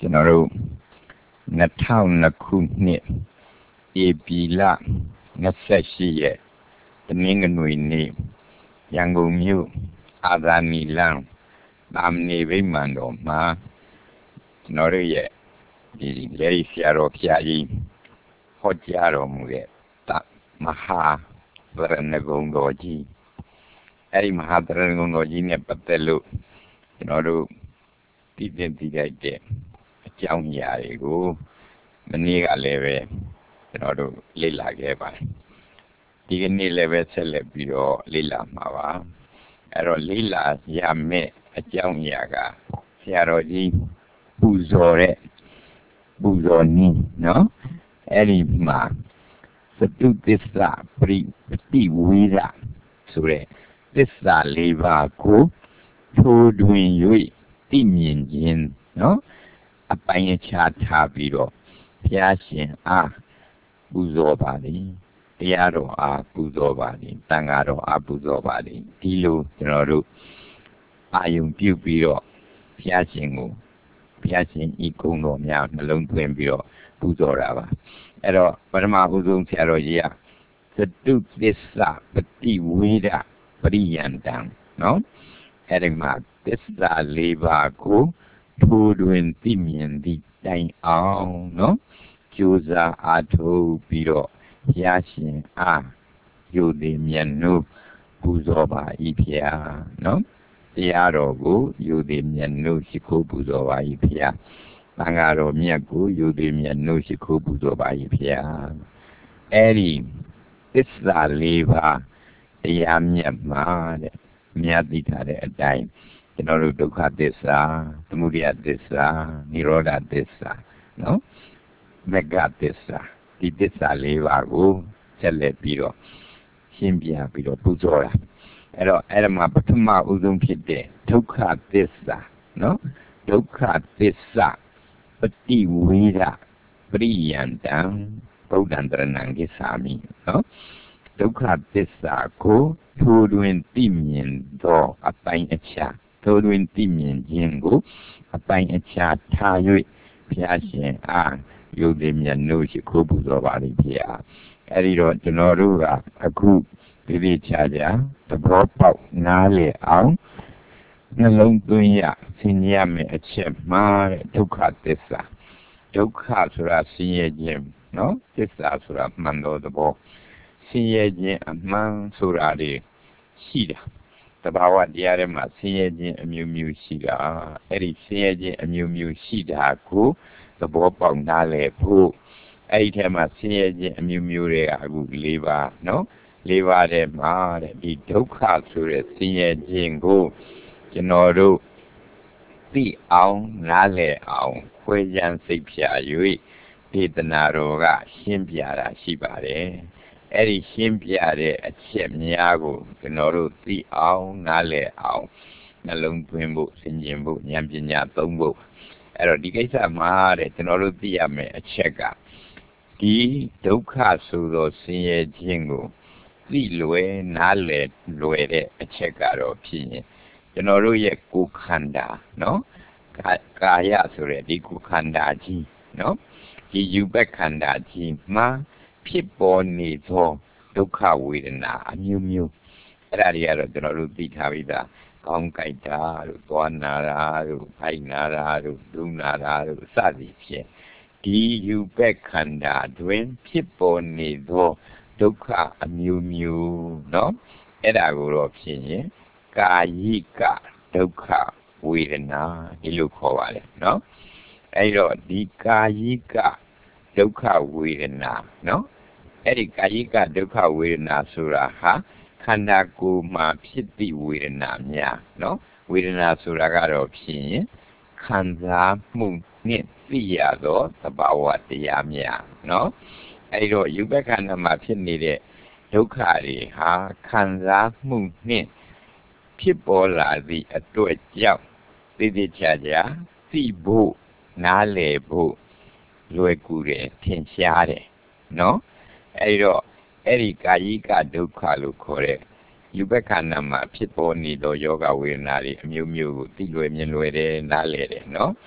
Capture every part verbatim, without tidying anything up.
ကျွန်တော်တို့နှစ်ထောင်နှစ်ခုနှစ်ဧပြီလနှစ်ဆယ့်ရှစ်ရက်တနင်္ဂနွေနေ့ရန်ကုန်မြို့အာဇာနည်လမ်းတာမဏေဗိမာန်တော်မှာကျွန်တော်တို့ရဲ့ဒီလက်ဆရာတော်ဖျားကြီးဟောကြားတော်မူတဲ့မဟာဗရဏဂုံတော်ကြီးအဲ့ဒီမဟာဗရဏဂုံတော်ကြီးနဲ့ပတ်သက်လို့ကျွန်တော်တို့တည်တည်တည်တဲ့အကြောင်းအရာတွေကိုမနေ့ကလည်းပဲကျွန်တော်တို့လေ့လာခဲ့ပါတယ်ဒီကနေ့လည်းပဲဆက်လက်ပြီးတော့လေ့လာမှာပါအဲ့တော့လေ့လာရမယ့်အကြောင်းအရာကဆရာတော်ကြီးပူဇော်တဲ့ပူဇော်နည်းနော်အဲ့ဒီမှာသတုသစ္စာပရိပတိဝိရဆိုတဲ့သစ္စာလေးပါးကိုထိုးတွင်၍သိမြင်ခြင်းနော်အပိုင်းအခြားထားပြီးတော့ဘုရားရှင်အားပူဇော်ပါလိတရားတော်အားပူဇော်ပါလိသံဃာတော်အားပူဇော်ပါလိဒီလိုကျွန်တော်တို့အာယုံပြုပြီးတော့ဘုရားရှင်ကိုဘုရားရှင်ဤကုံတော်များနှလုံးသွင်းပြီးတော့ပူဇော်တာပါအဲ့တော့ပထမဦးဆုံးဆရာတော်ကြီးကသတုသစ္စာပတိဝိဒပရိယန္တံနော်အဲ့ဒီမှာသစ္စာလေးပါးကိုထိုးတွင်သိမြင်သည့်တိုင်အောင်နော်ကြိုးစားအားထုတ်ပြီးတော့ဘုရားရှင်အားယုသည်မြတ်နုပူဇော်ပါ၏ဖျားနော်တရားတော်ကိုယုသည်မြတ်နုရှိခိုးပူဇော်ပါ၏ဖျားသံဃာတော်မြတ်ကိုယုသည်မြတ်နုရှိခိုးပူဇော်ပါ၏ဖျားအဲ့ဒီသစ္စာလေးပါးတရားမြတ်မှာတဲ့မြတ်သိထားတဲ့အတိုင်းကျွန်တော်တို့ဒုက္ခသစ္စာသမုဒယသစ္စာនិရောဓသစ္စာနော်မဂ္ဂသစ္စာဒီသစ္စာလေးပါးကိုဆက်လက်ပြီးတော့ရှင်းပြပြီးတော့ပူဇော်တာအဲ့တော့အဲ့ဒါမှာပထမဦးဆုံးဖြစ်တဲ့ဒုက္ခသစ္စာနော်ဒုက္ခသစ္စာပတိဝိဒပရိယန္တံဗုဒ္ဓံတရဏံကိသာမိနော်ဒုက္ခသစ္စာကိုထိုးတွင်သိမြင်သောအပိုင်းအခြားထိုးတွင်သိမြင်ခြင်းကိုအပိုင်းအခြားထား၍ဘုရားရှင်အားယုသည်မြတ်နုရှိခိုးပူဇော်ပါလိမ့်ဖေဟာအဲ့ဒီတော့ကျွန်တော်တို့ကအခုဒီဒီချာချာသဘောပေါက်နားလည်အောင်နှလုံးသွင်းရဆင်ញရမယ်အချက်မှားတဲ့ဒုက္ခသစ္စာဒုက္ခဆိုတာဆင်းရဲခြင်းနော်သစ္စာဆိုတာမှန်သောသဘောဆင်းရဲခြင်းအမှန်ဆိုတာတွေရှိတာတဘာဝတရားထဲမှာဆင်းရဲခြင်းအမျိုးမျိုးရှိတာအဲ့ဒီဆင်းရဲခြင်းအမျိုးမျိုးရှိတာကိုသဘောပေါက်နားလည်ဖို့အဲ့ဒီထဲမှာဆင်းရဲခြင်းအမျိုးမျိုးတွေကအခု၄ပါးနော်၄ပါးထဲမှာတဲ့ဒီဒုက္ခဆိုတဲ့ဆင်းရဲခြင်းကိုကျွန်တော်တို့သိအောင်နားလည်အောင်ခွဲခြမ်းစိတ်ဖြာ၍ဒေသနာတော်ကရှင်းပြတာရှိပါတယ်အဲ့ဒီရှင်းပြတဲ့အချက်များကိုကျွန်တော်တို့သိအောင်နားလည်အောင်နှလုံးသွင်းဖို့ဆင်ခြင်ဖို့ဉာဏ်ပညာသုံးဖို့အဲ့တော့ဒီကိစ္စမှာတဲ့ကျွန်တော်တို့သိရမယ်အချက်ကဒီဒုက္ခဆိုသောဆင်းရဲခြင်းကိုသိလွယ်နားလည်လွယ်တဲ့အချက်ကတော့ဖြစ်ရင်ကျွန်တော်တို့ရဲ့ကိုယ်ခန္ဓာနော်ကာယဆိုတဲ့ဒီကိုယ်ခန္ဓာကြီးနော်ဒီယူပခန္ဓာကြီးမှာဖြစ်ပေါ်နေသောဒုက္ခဝေဒနာအမျိုးမျိုးအဲ့ဒါတွေကတော့ကျွန်တော်တို့သိထားပြီးသားကောင်းကြိုက်တာတို့သွားနာတာတို့ဖိုက်နာတာတို့ဒုနာတာတို့စသည်ဖြင့်ဒီယူပခန္ဓာတွင်ဖြစ်ပေါ်နေသောဒုက္ခအမျိုးမျိုးเนาะအဲ့ဒါကိုတော့ဖြစ်ရင်ကာယိကဒုက္ခဝေဒနာဒီလိုခေါ်ပါတယ်เนาะအဲ့တော့ဒီကာယိကဒုက္ခဝေဒနာเนาะအဲ့ဒီကာယိကဒုက္ခဝေဒနာဆိုတာဟာခန္ဓာကိုယ်မှာဖြစ်သည့်ဝေဒနာများเนาะဝေဒနာဆိုတာကတော့ဖြစ်ရင်ခံစားမှုနဲ့သိရသောသဘာဝတရားများเนาะအဲ့တော့ယူပခန္ဓာမှာဖြစ်နေတဲ့ဒုက္ခတွေဟာခံစားမှုနဲ့ဖြစ်ပေါ်လာသည့်အတွက်ကြောင့်သိသိချာချာသိဖို့နားလည်ဖို့လွယ်ကူတယ်ထင်ရှားတယ်เนาะအဲ့တော့အဲ့ဒီကာယိကဒုက္ခလို့ခေါ်တဲ့ယူပခန္ဓာမှာဖြစ်ပေါ်နေသောယောဂဝေဒနာတွေအမျိုးမျိုးကိုသိလွယ်မြင်လွယ်တယ်နားလည်တယ်เนาะ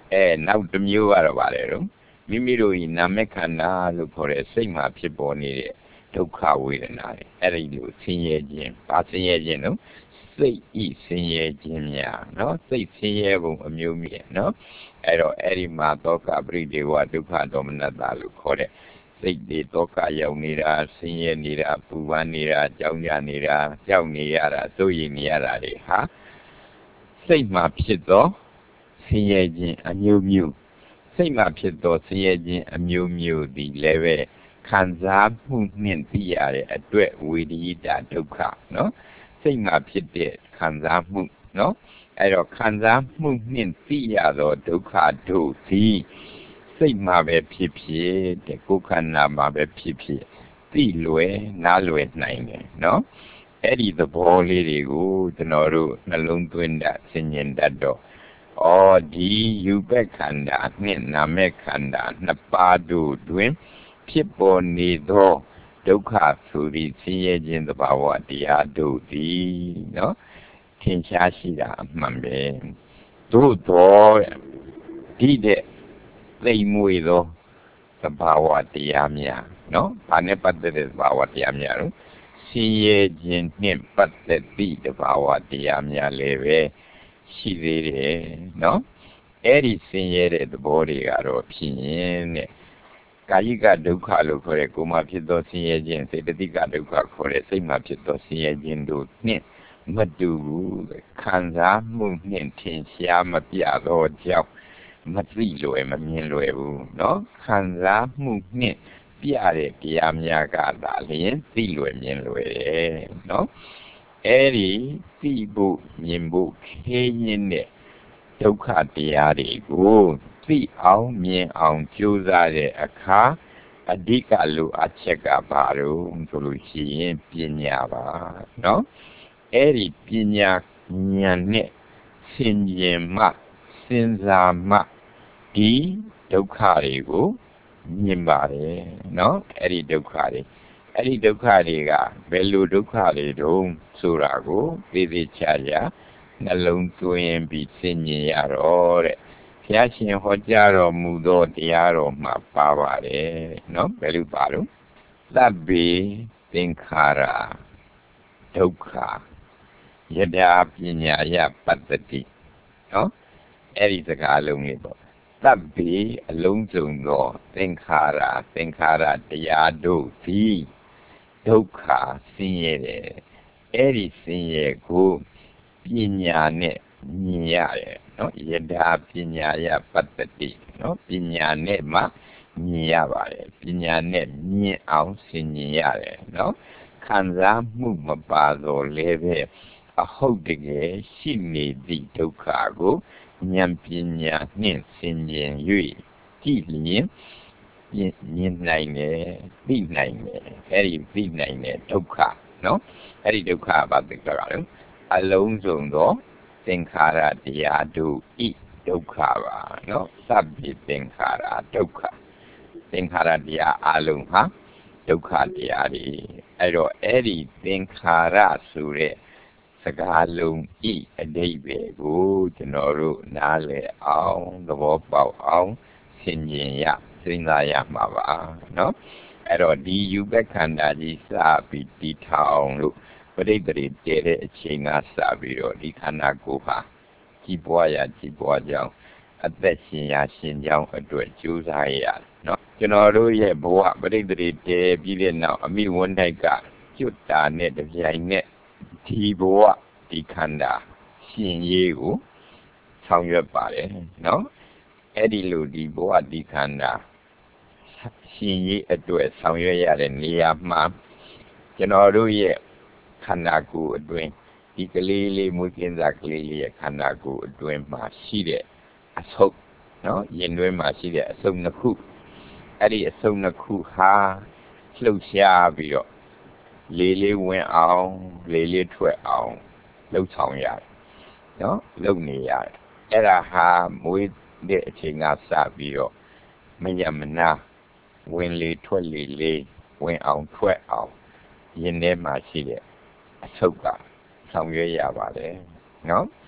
အဲနောက်တစ်မျိုးကတော့ဗါတယ်တော့မိမိတို့ဤနာမခန္ဓာလို့ခေါ်တဲ့စိတ်မှာဖြစ်ပေါ်နေတဲ့ဒုက္ခဝေဒနာတွေအဲ့ဒီလိုဆင်းရဲခြင်းဘာဆင်းရဲခြင်းတော့စိတ်ဤဆင်းရဲခြင်းများနော်စိတ်ဆင်းရဲပုံအမျိုးမျိုးနော်အဲ့တော့အဲ့ဒီမှာဒုက္ခပရိဒေဝဒုက္ခဒေါမနတာလို့ခေါ်တဲ့စိတ်တွေဒုက္ခရောက်နေတာဆင်းရဲနေတာပူပန်နေတာကြောက်ကြနေတာကြောက်နေရတာစိုးရိမ်နေရတာတွေဟာစိတ်မှာဖြစ်သောဆင်းရဲခြင်းအမျိုးမျိုးစိတ်မှာဖြစ်သောဆင်းရဲခြင်းအမျိုးမျိုးဒီလည်းပဲခံစားမှုနှင့်သိရတဲ့အတွက်ဝေဒိတာဒုက္ခနော်စိတ်မှာဖြစ်တဲ့ခံစားမှုနော်အဲ့တော့ခံစားမှုနှင့်သိရသောဒုက္ခတို့သည်စိတ်မှာပဲဖြစ်ဖြစ်တဲ့ကိုယ်ခန္ဓာမှာပဲဖြစ်ဖြစ်သိလွယ်နားလွယ်နိုင်တယ်နော်အဲ့ဒီသဘောလေးတွေကိုကျွန်တော်တို့နှလုံးသွင်းတာဆင်ញင်တတ်တော့ဩဒီယူပက်ခန္ဓာနှင့်နာမခန္ဓာနှစ်ပါးတို့တွင်ဖြစ်ပေါ်နေသောဒုက္ခဆိုပြီးဆင်းရဲခြင်းသဘာဝတရားတို့သည်နော်ထင်ရှားရှိတာအမှန်ပဲသို့တော့ဒီတဲ့သိမ်မွေသောသဘာဝတရားများနော်ဘာနဲ့ပတ်သက်တဲ့သဘာဝတရားများတော့ဆင်းရဲခြင်းနှင့်ပတ်သက်သည့်သဘာဝတရားများလည်းပဲရှိသေးတယ်နော်အဲ့ဒီဆင်းရဲတဲ့သဘောတွေကတော့ဖြစ်ရင်တဲ့ကာယကဒုက္ခလို့ခေါ်တဲ့ကိုယ်မှာဖြစ်သောဆင်းရဲခြင်းစေတသိကဒုက္ခခေါ်တဲ့စိတ်မှာဖြစ်သောဆင်းရဲခြင်းတို့နှင့်မတူဘူးခံစားမှုနှင့်ထင်ရှားမပြသောကြောင့်မသိလွယ်မမြင်လွယ်ဘူးเนาะခံစားမှုနှင့်ပြတဲ့တရားများကသာလျှင်သိလွယ်မြင်လွယ်တယ်เนาะအဲ့ဒီသိဖို့မြင်ဖို့ခဲရင်းတဲ့ဒုက္ခတရားတွေကိုသိအောင်မြင်အောင်ကြိုးစားတဲ့အခါအဓိကလိုအပ်ချက်ကဘာလို့ဆိုလို့ရှိရင်ပညာပါเนาะအဲ့ဒီပညာဉာဏ်နဲ့ဆင်ခြင်မှစဉ်းစားမှဒီဒုက္ခတွေကိုမြင်ပါတယ်เนาะအဲ့ဒီဒုက္ခတွေအဲ့ဒီဒုက္ခတွေကဘယ်လိုဒုက္ခတွေတုံးဆိုတာကိုသိသိချာချာနှလုံးသွင်းပြီးဆင်ခြင်ရတော့တဲ့ဘုရားရှင်ဟောကြားတော်မူသောတရားတော်မှာပါပါတယ်เนาะဘယ်လိုပါလို့သဗ္ဗေသင်္ခါရဒုက္ခယထာပညာယပတ္တိเนาะအဲ့ဒီစကားလုံးလေးပေါ့သဗ္ဗေအလုံးစုံသောသင်္ခါရသင်္ခါရတရားတို့သည်ဒုက္ခဆင်းရဲတယ်အဲ့ဒီဆင်းရဲကိုပညာနဲ့မြင်ရတယ်เนาะယထာပညာယပတ္တိเนาะပညာနဲ့မှမြင်ရပါတယ်ပညာနဲ့မြင်အောင်ဆင်ញင်ရတယ်เนาะခံစားမှုမပါတော့လည်းပဲအဟုတ်တကယ်ရှိနေသည့်ဒုက္ခကိုဉာဏ်ပညာနှင့်ဆင်ခြင်၍ကြည့်လျင်မြင်နိုင်တယ်သိနိုင်တယ်အဲ့ဒီသိနိုင်တဲ့ဒုက္ခနော်အဲ့ဒီဒုက္ခဘာသိကြတာလဲအလုံးစုံသောသင်္ခါရတရားတို့ဤဒုက္ခပါနော်သဗ္ဗေသင်္ခါရဒုက္ခသင်္ခါရတရားအလုံးဟာဒုက္ခတရားတွေအဲ့တော့အဲ့ဒီသင်္ခါရဆိုတဲ့စကားလုံးဤအဓိပ္ပာယ်ကိုကျွန်တော်တို့နားလည်အောင်သဘောပေါက်အောင်ဆင်ခြင်ရစဉ်းစားရမှာပါเนาะအဲ့တော့ဒီယူပခန္ဓာကြီးစပြီးတည်ထောင်လို့ပရိသေတည်တဲ့အချိန်ကစပြီးတော့ဒီခန္ဓာကိုယ်ဟာကြီးပွားရကြီးပွားကြောင်းအသက်ရှင်ရရှင်ကြောင်းအတွက်ကြိုးစားရเนาะကျွန်တော်တို့ရဲ့ဘဝပရိသေတည်ပြီးတဲ့နောက်အမိဝန်းတိုက်ကကျွတ်တာနဲ့တပြိုင်နက်ဒီဘဝဒီခန္ဓာရှင်ရေးကိုဆောင်ရွက်ပါတယ်เนาะအဲ့ဒီလိုဒီဘဝဒီခန္ဓာရှင်ရေးအတွက်ဆောင်ရွက်ရတဲ့နေရာမှာကျွန်တော်တို့ရဲ့ခန္ဓာကိုယ်အတွင်းဒီကလေးလေးမွေးကင်းစားကလေးလေးရဲ့ခန္ဓာကိုယ်အတွင်းမှာရှိတဲ့အဆုပ်เนาะရင်တွင်းမှာရှိတဲ့အဆုပ်နှစ်ခုအဲ့ဒီအဆုပ်နှစ်ခုဟာလှုပ်ရှားပြီးတော့လေးလေးဝင်အောင်လေးလေးထွက်အောင်လှုပ်ဆောင်ရတယ်เนาะလုပ်နေရတယ်အဲ့ဒါဟာမွေးတဲ့အချိန်ကစပြီးတော့မရမနာဝင်လေထွက်လေလေးဝင်အောင်ထွက်အောင်ရင်ထဲမှာရှိတဲ့အဆုပ်ကဆောင်ရွက်ရပါတယ်เนาะ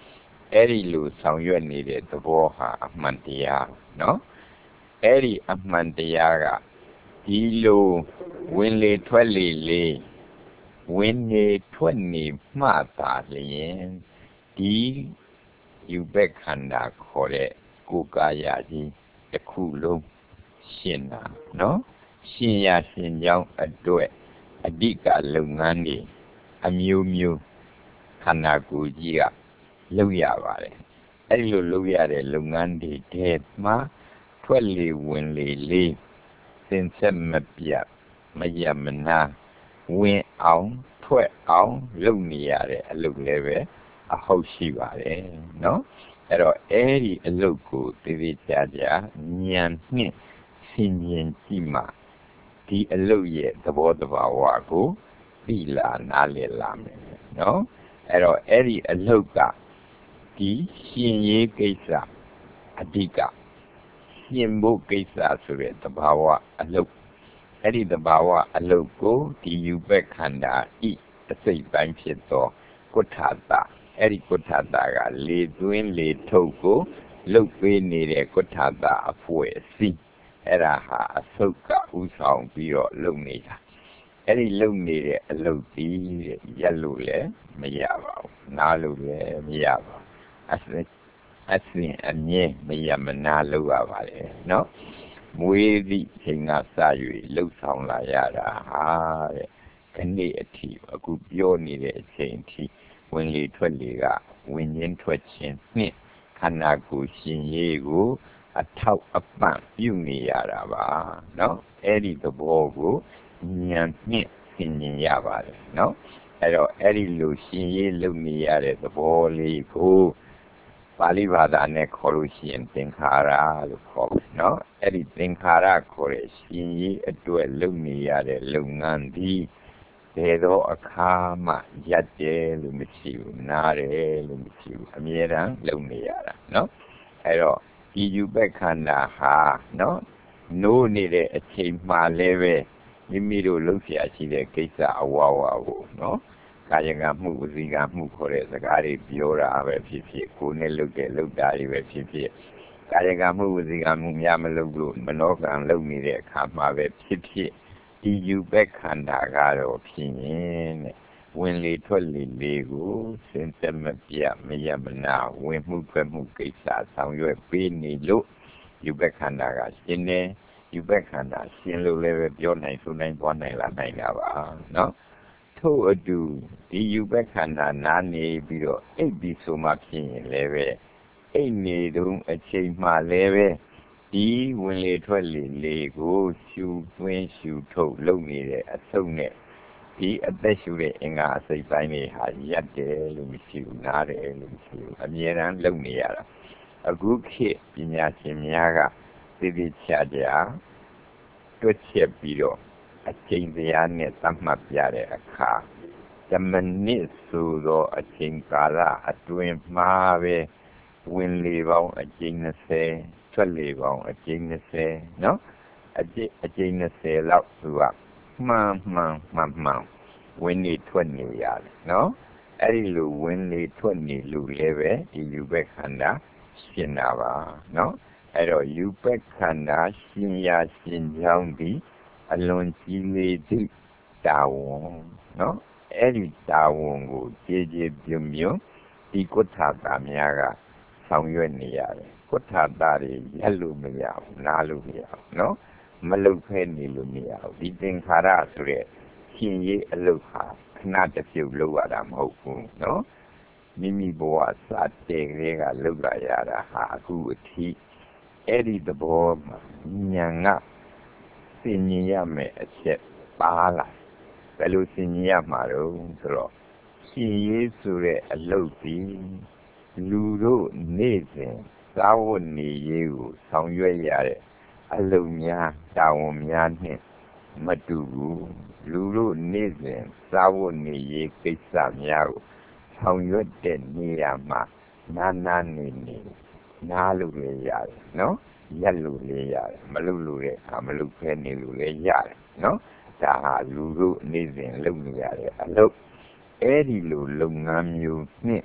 အဲ့ဒီလိုဆောင်ရွက်နေတဲ့သဘောဟာအမှန်တရားနော်အဲ့ဒီအမှန်တရားကဒီလိုဝင်လေထွက်လေလေးဝင်နေထွက်နေမှသာလျင်ဒီယူဘက်ခန္ဓာခေါ်တဲ့ကိုယ်ကာယကြီးတစ်ခုလုံးရှင်းတာနော်ရှင်းရရှင်းကြောင်းအတွက်အဓိကလုပ်ငန်းတွေအမျိုးမျိုးခန္ဓာကိုယ်ကြီးကလုပ်ရပါတယ်အဲ့ဒီလိုလုပ်ရတဲ့လုပ်ငန်းတွေထဲမှာထွက်လေဝင်လေလေးစင်ဆက်မပြတ်မရမနာဝင်အောင်ထွက်အောင်လုပ်နေရတဲ့အလုပ်လည်းပဲအဟုတ်ရှိပါတယ်နော်အဲ့တော့အဲ့ဒီအလုပ်ကိုတည်တည်ကြကြဉာဏ်နှင့်ဆင်ခြင်ကြည့်မှဒီအလုပ်ရဲ့သဘောတဘာဝကိုသိလာနားလည်လာမယ်နော်အဲ့တော့အဲ့ဒီအလုပ်ကဒီရှင်ရေးကိစ္စအဓိကရှင်ဖို့ကိစ္စဆိုတဲ့သဘာဝအလုပ်အဲ့ဒီသဘာဝအလုပ်ကိုဒီယူဘက်ခန္ဓာဤအစိတ်ပိုင်းဖြစ်သောကုဋ္ဌာတအဲ့ဒီကုဋ္ဌာတကလေသွင်းလေထုတ်ကိုလှုပ်ပေးနေတဲ့ကုဋ္ဌာတအဖွဲ့အစည်းအဲ့ဒါဟာအစုပ်ကဥဆောင်ပြီးတော့လုပ်နေတာအဲ့ဒီလုပ်နေတဲ့အလုပ်ဒီရက်လို့လည်းမရပါဘူးနားလို့လည်းမရပါဘူးအစအစင်အမြဲမရမနာလုပ်ရပါတယ်နော်မွေးသည့်ချိန်ကစ၍လှုပ်ဆောင်လာရတာဟာတဲ့ခဏအထိအခုပြောနေတဲ့အချိန်အထိဝင်လေထွက်လေကဝင်ခြင်းထွက်ခြင်းနှင့်ခန္ဓာကိုယ်ရှင်ရေးကိုအထောက်အပံ့ပြုနေရတာပါနော်အဲ့ဒီသဘောကိုဉာဏ်နှင့်သင်မြင်ရပါတယ်နော်အဲ့တော့အဲ့ဒီလိုရှင်ရေးလုပ်နေရတဲ့သဘောလေးကိုပါဠိဘာသာနဲ့ခေါ်လို့ရှိရင်သင်္ခါရလို့ခေါ်တယ်နော်အဲ့ဒီသင်္ခါရခေါ်တဲ့ရှင်ရေးအတွက်လုပ်နေရတဲ့လုပ်ငန်းဒီဘယ်တော့အခါမှရပ်တယ်လို့မရှိဘူးနားတယ်လို့မရှိဘူးအမြဲတမ်းလုပ်နေရတာနော်အဲ့တော့ဒီယူဘက်ခန္ဓာဟာနော်နိုးနေတဲ့အချိန်မှလည်းပဲမိမိတို့လုပ်เสียရှိတဲ့ကိစ္စအဝဝကိုနော်ကာယကမှုဝစီကမှုခေါ်တဲ့စကားတွေပြောတာပဲဖြစ်ဖြစ်ကိုယ်နဲ့လုပ်တဲ့လုပ်တာတွေပဲဖြစ်ဖြစ်ကာယကမှုဝစီကမှုများမလုပ်လို့မနောကံလုပ်နေတဲ့အခါမှာပဲဖြစ်ဖြစ်ဒီယူဘက်ခန္ဓာကတော့ဖြစ်ရင်တဲ့ဝင်လေထွက်လေလေးကိုစင်စက်မပြတ်မရမနာဝင်မှုထွက်မှုကိစ္စဆောင်ရွက်ပေးနေလို့ယူဘက်ခန္ဓာကရှင်းတယ်ယူဘက်ခန္ဓာရှင်းလို့လည်းပဲပြောနိုင်ဆိုနိုင်သွားနိုင်လာနိုင်တာပါနော်ထို့အတူဒီယူဘက်ခန္ဓာနားနေပြီးတော့အိပ်ပြီးဆိုမှဖြစ်ရင်လည်းပဲအိပ်နေတုန်းအချိန်မှလည်းပဲဒီဝင်လေထွက်လေလေးကိုရှူသွင်းရှူထုတ်လုပ်နေတဲ့အဆုပ်နဲ့ဒီအသက်ရှူတဲ့အင်္ဂါအစိတ်ပိုင်းတွေဟာရက်တယ်လို့မရှိဘူးနားတယ်လို့မရှိဘူးအမြဲတမ်းလုပ်နေရတာအခုခေတ်ပညာရှင်များကသိသိချာချာတွက်ချက်ပြီးတော့အချိန်တရားနဲ့သတ်မှတ်ပြတဲ့အခါဓမ္မနစ်ဆိုသောအချိန်ကာလအတွင်းမှာပဲဝင်လေပေါင်းအချိန်၂၀ထွက်လေပေါင်းအချိန်၂၀နော်အချိန်အချိန်၂၀လောက်သူကမှန်မှန်မှန်မှန်ဝင်နေထွက်နေရတယ်နော်အဲ့ဒီလိုဝင်နေထွက်နေလို့လည်းပဲဒီယူဘက်ခန္ဓာရှင်းတာပါနော်အဲ့တော့ယူဘက်ခန္ဓာရှင်းရရှင်းကြောင်းဒီအလွန်ကြီးလေးသည့်တာဝန်နော်အဲ့ဒီတာဝန်ကိုကြည်ကြည်ပြွံပြွံဒီကုဋ္ဌာတာများကဆောင်ရွက်နေရတယ်ကုဋ္ဌာတာတွေရက်လို့မရဘူးနားလို့မရဘူးနော်မလုတ်ဖဲနေလို့မရဘူးဒီသင်္ခါရဆိုတဲ့ရှင်ရေးအလုတ်ဟာခဏတစ်ပြုတ်လောက်ရတာမဟုတ်ဘူးနော်မိမိဘဝစတဲ့ကလေးကလောက်လာရတာဟာအခုအထိအဲ့ဒီသဘောမှာဉာဏ်ကသင်ញရမယ်အချက်ပါလာဘယ်လိုသင်ញရမှာတော့ဆိုတော့ရှင်ရေးဆိုတဲ့အလုတ်ပြီးလူတို့နေ့စဉ်သာဝတ်နေရေးကိုဆောင်ရွက်ရတဲ့အလုပ်များတာဝန်များနဲ့မတူဘူးလူတို့နေ့စဉ်သာဝတ်နေရေးကိစ္စများကိုဆောင်ရွက်တဲ့နေရာမှာနာနာနေနေနားလို့လည်းရတယ်နော်ရက်လို့လည်းရတယ်မလုပ်လို့တဲ့အခါမလုပ်ဖဲနေလို့လည်းရတယ်နော်ဒါဟာလူတို့နေ့စဉ်လုပ်နေရတဲ့အလုပ်အဲ့ဒီလိုလုပ်ငန်းမျိုးနဲ့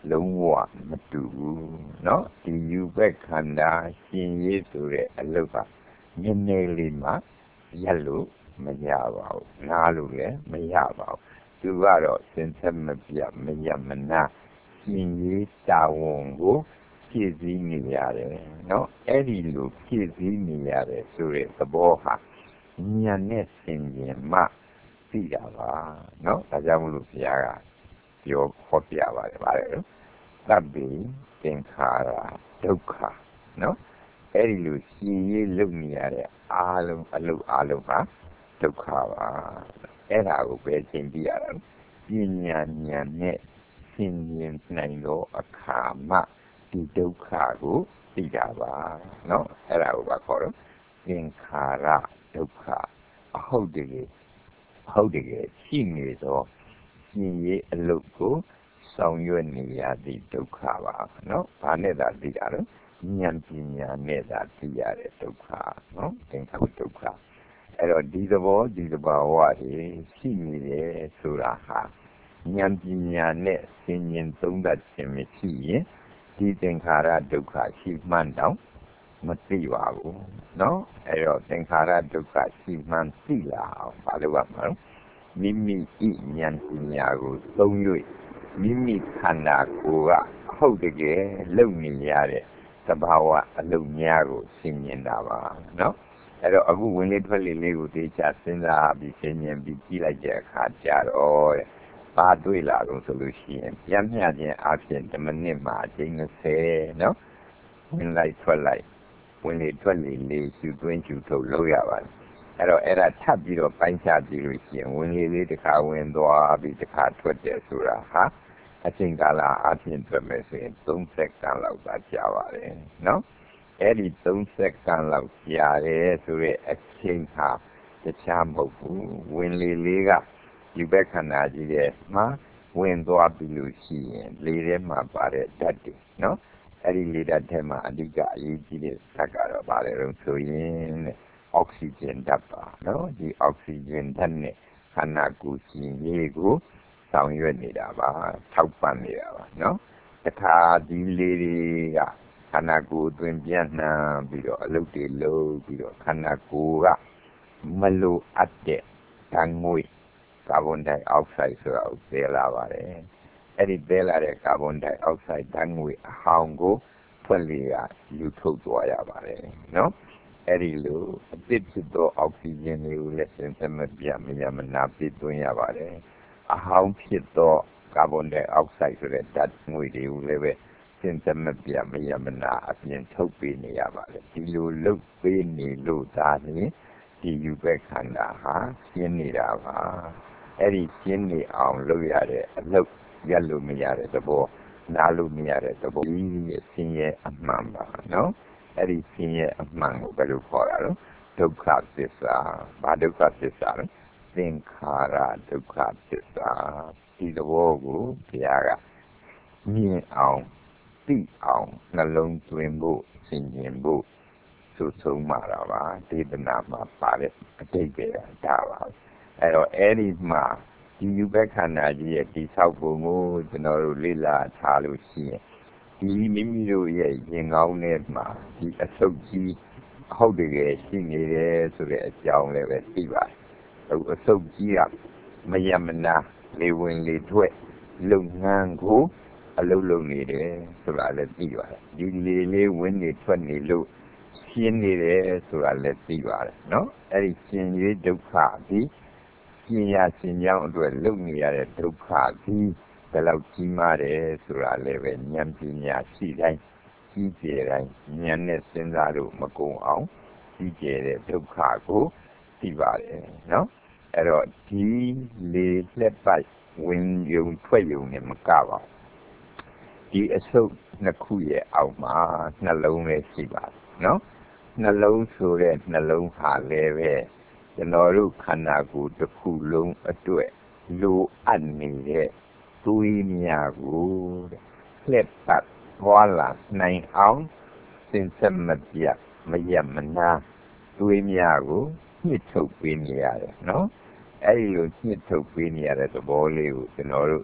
လုံးဝမတူဘူးเนาะဒီယူဘက်ခန္ဓာရှင်ရေးဆိုတဲ့အလုပ်ကနည်းနည်းလေးမှရက်လို့မရပါဘူးနားလို့လည်းမရပါဘူးသူကတော့စင်ဆက်မပြမရမနာရှင်ရေးတာဝန်ကိုဖြည့်ဆည်းနေရတယ်เนาะအဲ့ဒီလိုဖြည့်ဆည်းနေရတယ်ဆိုတဲ့သဘောဟာဉာဏ်နဲ့ဆင်ခြင်မှသိတာပါเนาะဒါကြောင့်မလို့ဘုရားကပြောဟောပြပါတယ်ဗါတယ်နော်သဗ္ဗေသင်္ခါရဒုက္ခနော်အဲ့ဒီလိုရှင်းရေးလုပ်နေရတဲ့အားလုံးအလုပ်အားလုံးဟာဒုက္ခပါအဲ့ဒါကိုပဲသင်ပြရတာပညာဉာဏ်နဲ့ရှင်းရင်နိုင်တော့အခါမှဒီဒုက္ခကိုသိတာပါနော်အဲ့ဒါကိုပါခေါ်တော့သင်္ခါရဒုက္ခအဟုတ်တကယ်ဟုတ်တကယ်ရှိနေတော့ရှင်ရေးအလုပ်ကိုဆောင်ရွက်နေရသည့်ဒုက္ခပါနော်။ဘာနဲ့သာသိတာလဲဉာဏ်ပညာနဲ့သာသိရတဲ့ဒုက္ခနော်သင်္ခါရဒုက္ခအဲ့တော့ဒီသဘောဒီသဘာဝတွေရှိနေတယ်ဆိုတာဟာဉာဏ်ပညာနဲ့သင်ញင်သုံးသပ်ခြင်းမရှိရင်ဒီသင်္ခါရဒုက္ခရှိမှန်းတောင်မသိပါဘူးနော်အဲ့တော့သင်္ခါရဒုက္ခရှိမှန်းသိလာအောင်ဘာလို့ရမလဲမိမိဤဉာဏ်ပညာကိုသုံး၍မိမိခန္ဓာကိုယ်ကဟုတ်တကယ်လုံနေရတဲ့သဘာဝအလုံးများကိုရှင်းမြင်တာပါနော်အဲ့တော့အခုဝင်လေထွက်လေလေးကိုသိချစဉ်းစားပြီးရှင်းမြင်ပြီးကြည့်လိုက်တဲ့အခါကျတော့ပါတွေ့လာလို့ဆိုလို့ရှိရင်ပြန်မျှခြင်းအပြင်တစ်မိနစ်မှာအချိန်20နော်ဝင်လိုက်ထွက်လိုက်ဝင်လေထွက်လေလေးရှုသွင်းရှုထုတ်လုပ်ရပါတယ်အဲ့တော့အဲ့ဒါထပ်ပြီးတော့ပိုင်းခြားကြည့်လို့ရှိရင်ဝင်လေလေးတစ်ခါဝင်သွားပြီးတစ်ခါထွက်တယ်ဆိုတာဟာအချိန်ကာလအပြင်ထွက်မယ်ဆိုရင်30စက္ကန့်လောက်သာကြာပါတယ်နော်အဲ့ဒီ30စက္ကန့်လောက်ကြာတယ်ဆိုတော့အချိန်ဟာတခြားမဟုတ်ဘူးဝင်လေလေးကဒီဘက်ခန္ဓာကြီးရဲ့မှာဝင်သွားပြီလို့ရှိရင်လေထဲမှာပါတဲ့ဓာတ်တွေနော်အဲ့ဒီလေဓာတ်ထဲမှာအဓိကအရေးကြီးတဲ့ဓာတ်ကတော့ဘာလဲလို့ဆိုရင်အောက်ဆီဂျင်ဓာတ်ပါနော်ဒီအောက်ဆီဂျင်ဓာတ်နဲ့ခန္ဓာကိုယ်ရှင်ရေးကိုဆောင်ရွက်နေတာပါထောက်ပံ့နေတာပါနော်တခါဒီလေတွေကခန္ဓာကိုယ်အတွင်းပြန့်နှံ့ပြီးတော့အလုပ်တွေလုပ်ပြီးတော့ခန္ဓာကိုယ်ကမလိုအပ်တဲ့ဓာတ်ငွေ့ကာဗွန်ဒိုင်အောက်ဆိုက်ဆိုတာကိုသယ်လာပါတယ်အဲ့ဒီသယ်လာတဲ့ကာဗွန်ဒိုင်အောက်ဆိုက်ဓာတ်ငွေ့အဟောင်းကိုဖွက်လေကယူထုတ်သွားရပါတယ်နော်အဲ့ဒီလိုအသစ်ဖြစ်သောအောက်ဆီဂျင်တွေကိုလည်းစင်သမပြမရမနာပြည့်သွင်းရပါတယ်အဟောင်းဖြစ်သောကာဗွန်ဒိုင်အောက်ဆိုက်ဆိုတဲ့ဓာတ်ငွေ့တွေကိုလည်းပဲစင်သမပြမရမနာအပြင်ထုတ်ပေးနေရပါတယ်ဒီလိုလုပ်ပေးနေလို့ဒါနဲ့ဒီယူဘက်ခန္ဓာဟာရှင်းနေတာပါအဲ့ဒီရှင်းနေအောင်လုပ်ရတဲ့အလုပ်ရက်လို့မရတဲ့သဘောနားလို့မရတဲ့သဘောဒီရှင်းရဲ့အမှန်ပါနော်အဲ့ဒီရှင်းရဲ့အမှန်ကိုဘယ်လိုခေါ်ရလဲဒုက္ခသစ္စာဘာဒုက္ခသစ္စာလဲသင်္ခါရဒုက္ခသစ္စာဒီသဘောကိုဘုရားကမြင်အောင်သိအောင်နှလုံးသွင်းဖို့သင်ကျင်ဖို့သုဆုံးမှာပါဒေသနာမှာပါတဲ့အတိတ်ပဲဒါပါအဲ့တော့အဲ့ဒီမှာဒီယူဘက်ခန္ဓာကြီးရဲ့ဒီဆောက်ပုံကိုကျွန်တော်တို့လေ့လာထားလို့ရှိရင်ဒီမိမိတို့ရဲ့ရင်ကောင်းထဲမှာဒီအဆုတ်ကြီးဟုတ်တကယ်ရှိနေတယ်ဆိုတဲ့အကြောင်းလည်းပဲသိပါတယ်အခုအဆုတ်ကြီးကမယမနာလေဝင်လေထွက်လုပ်ငန်းကိုအလုပ်လုပ်နေတယ်ဆိုတာလည်းသိပါတယ်ဒီလေလေးဝင်နေထွက်နေလို့ရှင်းနေတယ်ဆိုတာလည်းသိပါတယ်နော်အဲ့ဒီရှင်ရေးဒုက္ခပြီးရှင်ရရှင်ကြောင်းအတွက်လုပ်နေရတဲ့ဒုက္ခပြီးဘယ်လောက်ကြီးမားတယ်ဆိုတာလည်းပဲဉာဏ်ပညာရှိတိုင်းကြီးကျယ်တိုင်းဉာဏ်နဲ့စဉ်းစားလို့မကုန်အောင်ကြီးကျယ်တဲ့ဒုက္ခကိုသိပါတယ်နော်အဲ့တော့ဒီလေလက်ပတ်ဝင်ယုံထွက်ယုံနဲ့မကပါဘူးဒီအဆုပ်နှစ်ခုရဲ့အောက်မှာနှလုံးလည်းရှိပါတယ်နော်နှလုံးဆိုတဲ့နှလုံးဟာလည်းပဲကျွန်တော်တို့ခန္ဓာကိုယ်တစ်ခုလုံးအတွက်လိုအပ်နေတဲ့သွေးများကိုလက်ပတ်သွားလာနိုင်အောင်စင်ဆက်မပြတ်မရမနာသွေးများကိုညှစ်ထုတ်ပေးနေရတယ်နော်အဲ့ဒီလိုညှစ်ထုတ်ပေးနေရတဲ့သဘောလေးကိုကျွန်တော်တို့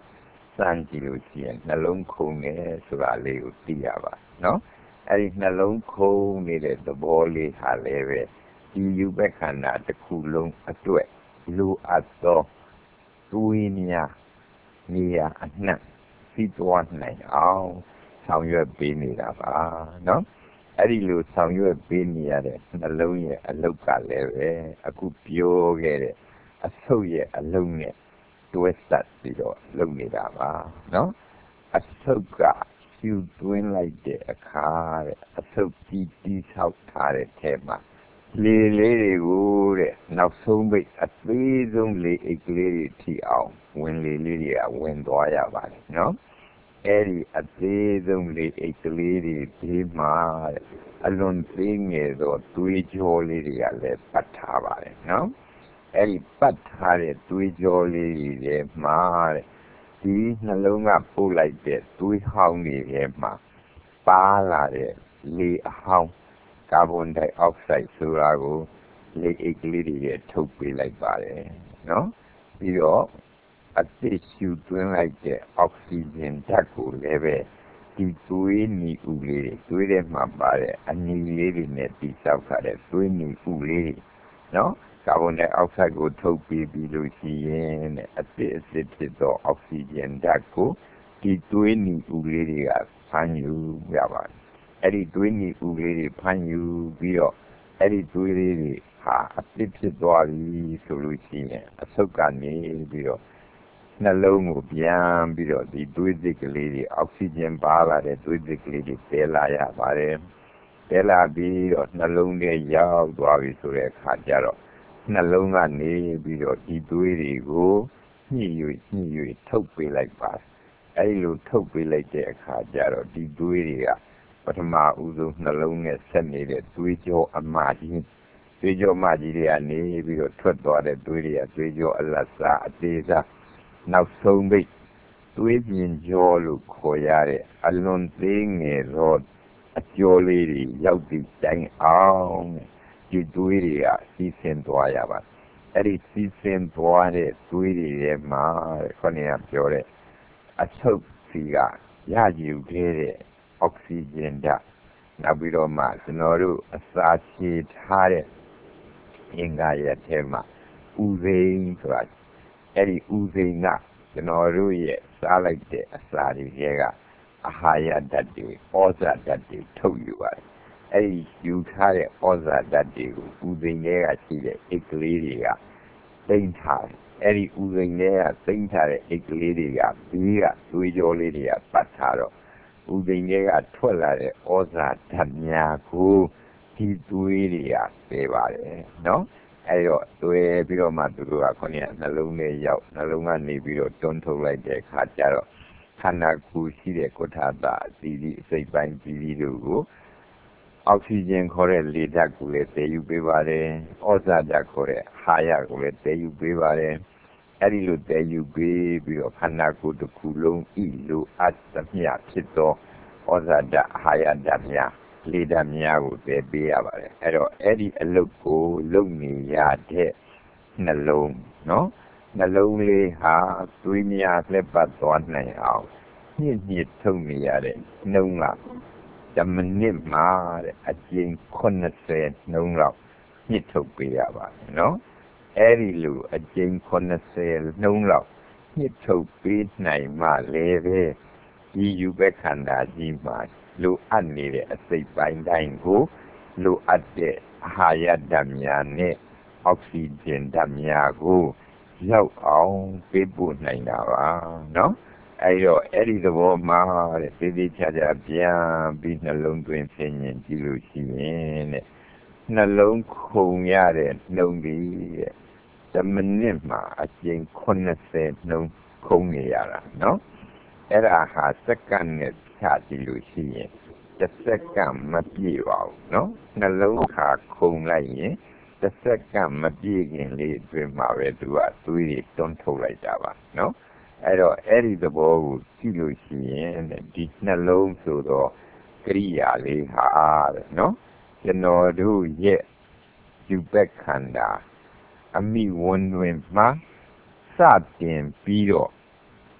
စမ်းကြည့်လို့ရှိရင်နှလုံးခုန်နေဆိုတာလေးကိုသိရပါနော်အဲ့ဒီနှလုံးခုန်နေတဲ့သဘောလေးဟာလည်းပဲဒီယူဘက်ခန္ဓာတစ်ခုလုံးအတွက်လိုအပ်သောသွေးများနေရာအနှံ့စီးသွားနိုင်အောင်ဆောင်ရွက်ပေးနေတာပါနော်အဲ့ဒီလိုဆောင်ရွက်ပေးနေရတဲ့နှလုံးရဲ့အလုတ်ကလည်းပဲအခုပြောခဲ့တဲ့အဆုတ်ရဲ့အလုတ်နဲ့တွဲဆက်ပြီးတော့လုပ်နေတာပါနော်အဆုတ်ကရှူသွင်းလိုက်တဲ့အခါတဲ့အဆုတ်ကြီးတီးဆောက်ထားတဲ့ထဲမှာလေလေးတွေကိုတဲ့နောက်ဆုံးပိတ်အသေးဆုံးလေအိတ်ကလေးတွေထိအောင်ဝင်လေလေးတွေကဝင်သွားရပါတယ်နော်အဲ့ဒီအသေးဆုံးလေအိတ်ကလေးတွေဒီမှာအလွန်သေးငယ်သောသွေးကြောလေးတွေကလည်းပတ်ထားပါတယ်နော်အဲ့ဒီပတ်ထားတဲ့သွေးကြောလေးတွေမှာဒီနှလုံးကပို့လိုက်တဲ့သွေးဟောင်းတွေထဲမှာပါလာတဲ့လေအဟောင်းကာဗွန်ဒိုင်အောက်ဆိုက်ဆိုတာကိုလေအိတ်ကလေးတွေထုတ်ပေးလိုက်ပါတယ်နော်ပြီးတော့အသက်ရှူသွင်းလိုက်တဲ့အောက်ဆီဂျင်ဓာတ်ကိုလည်းပဲဒီသွေးနီဥလေးတွေသွေးထဲမှာပါတဲ့အနီလေးတွေနဲ့တိဆောက်ထားတဲ့သွေးနီဥလေးနော်ကာဗွန်ဒိုင်အောက်ဆိုက်ကိုထုတ်ပေးပြီးလို့ရှိရင်တဲ့အသက်အစစ်ဖြစ်သောအောက်ဆီဂျင်ဓာတ်ကိုဒီသွေးနီဥလေးတွေကဖမ်းယူရပါတယ်အဲ့ဒီသွေးနီဥလေးတွေဖမ်းယူပြီးတော့အဲ့ဒီသွေးလေးတွေဟာအသက်ဖြစ်သွားပြီဆိုလို့ရှိရင်အဆုတ်ကနေပြီးတော့နှလုံးကိုပြန်ပြီးတော့ဒီသွေးသစ်ကလေးတွေအောက်ဆီဂျင်ပါလာတဲ့သွေးသစ်ကလေးတွေတဲလာရပါတယ်တဲလာပြီးတော့နှလုံးထဲရောက်သွားပြီဆိုတဲ့အခါကျတော့နှလုံးကနေပြီးတော့ဒီသွေးတွေကိုညှိ၍ညှိ၍ထုတ်ပေးလိုက်ပါတယ်အဲဒီလိုထုတ်ပေးလိုက်တဲ့အခါကျတော့ဒီသွေးတွေကပထမဦးဆုံးနှလုံးနဲ့ဆက်နေတဲ့သွေးကြောအမကြီးသွေးကြောအမကြီးတွေကနေပြီးတော့ထွက်သွားတဲ့သွေးတွေကသွေးကြောအလတ်စားအသေးစားနောက်ဆုံးပိတ်သွေးပြင်ကြောလို့ခေါ်ရတဲ့အလွန်သေးငယ်သောအကျော်လေးတွေရောက်ပြီးတိုင်အောင်ဒီသွေးတွေကစီးဆင်းသွားရပါတယ်အဲ့ဒီစီးဆင်းသွားတဲ့သွေးတွေထဲမှာခေါင်းကပြောတဲ့အဆုတ်စီကရယူခဲ့တဲ့အောက်ဆီဂျင်ဓာတ်နောက်ပြီးတော့မှကျွန်တော်တို့အစာချေထားတဲ့အင်္ဂါရက်ထဲမှာဥသိမ်းဆိုတာအဲ့ဒီဥသိမ်းကကျွန်တော်တို့ရဲ့စားလိုက်တဲ့အစာတွေထဲကအာဟာရဓာတ်တွေဩဇာဓာတ်တွေထုတ်ယူပါတယ်အဲ့ဒီယူထားတဲ့ဩဇာဓာတ်တွေကိုဥသိမ်းတွေကရှိတဲ့အိတ်ကလေးတွေကသိမ်းထားတယ်အဲ့ဒီဥသိမ်းတွေကသိမ်းထားတဲ့အိတ်ကလေးတွေကဘေးကသွေးကြောလေးတွေကပတ်ထားတော့ဥသိမ်းတွေကထွက်လာတဲ့ဩဇာဓာတ်များကိုဒီသွေးတွေကပေးပါတယ်နော်အဲ့တော့သွေးပြီးတော့မှသူတို့ကခေါင်းကနှလုံးထဲရောက်နှလုံးကနေပြီးတော့တွန်းထုတ်လိုက်တဲ့အခါကျတော့ခန္ဓာကိုယ်ရှိတဲ့ကုဋ္ဌတာအသီးသီးအစိတ်ပိုင်းသီးသီးတို့ကိုအောက်ဆီဂျင်ခေါ်တဲ့လေဓာတ်ကိုလည်းတည်ယူပေးပါတယ်ဩဇာဓာတ်ခေါ်တဲ့ဟာရကိုလည်းတည်ယူပေးပါတယ်အဲ့ဒီလိုတည်ယူပေးပြီးတော့ခန္ဓာကိုယ်တစ်ခုလုံးဤလိုအပ်သမျှဖြစ်သောဩဇာဓာတ်ဟာရဓာတ်များလေဓာတ်များကိုတည်ပေးရပါတယ်အဲ့တော့အဲ့ဒီအလုပ်ကိုလုပ်နေရတဲ့နှလုံးနော်နှလုံးလေးဟာသွေးများလက်ပတ်သွားနိုင်အောင်ညှစ်ညှစ်ထုတ်နေရတဲ့နှုံးကတမိနစ်မှာတဲ့အကျဉ်းeightyနှုံးလောက်ညှစ်ထုတ်ပေးရပါတယ်နော်အဲ့ဒီလိုအကျဉ်းeightyနှုံးလောက်ညှစ်ထုတ်ပေးနိုင်မှလည်းပဲဒီယူဘက်ခန္ဓာကြီးမှာလိုအပ်နေတဲ့အစိတ်ပိုင်းတိုင်းကိုလိုအပ်တဲ့အဟာရဓာတ်များနဲ့အောက်ဆီဂျင်ဓာတ်များကိုရောက်အောင်ပေးပို့နိုင်တာပါနော်အဲ့တော့အဲ့ဒီသဘောမှာတဲ့သေသေးချာချာပြန်ပြီးနှလုံးသွင်းဆင်ញင်ကြည့်လို့ရှိရင်တဲ့နှလုံးခုန်ရတဲ့နှုံးပြီးတဲ့တမိနစ်မှာအကျဉ်းeightyနှုံးခုန်နေရတာနော်အဲ့ဒါဟာစက္ကန့်နဲ့ချကြည့်လို့ရှိရင်တစ်စက္ကန့်မပြည့်ပါဘူးနော်နှလုံးခါခုန်လိုက်ရင်တစ်စက္ကန့်မပြည့်ခင်လေးအတွင်းမှာပဲသူကသွေးတွေတွန်းထုတ်လိုက်တာပါနော်အဲ့တော့အဲ့ဒီသဘောကိုကြည့်လို့ရှိရင်ဒီနှလုံးဆိုတော့ကိရိယာလေးဟာတဲ့နော်ကျွန်တော်တို့ရဲ့ယူဘက်ခန္ဓာအမိဝန်တွင်မှာစတင်ပြီးတော့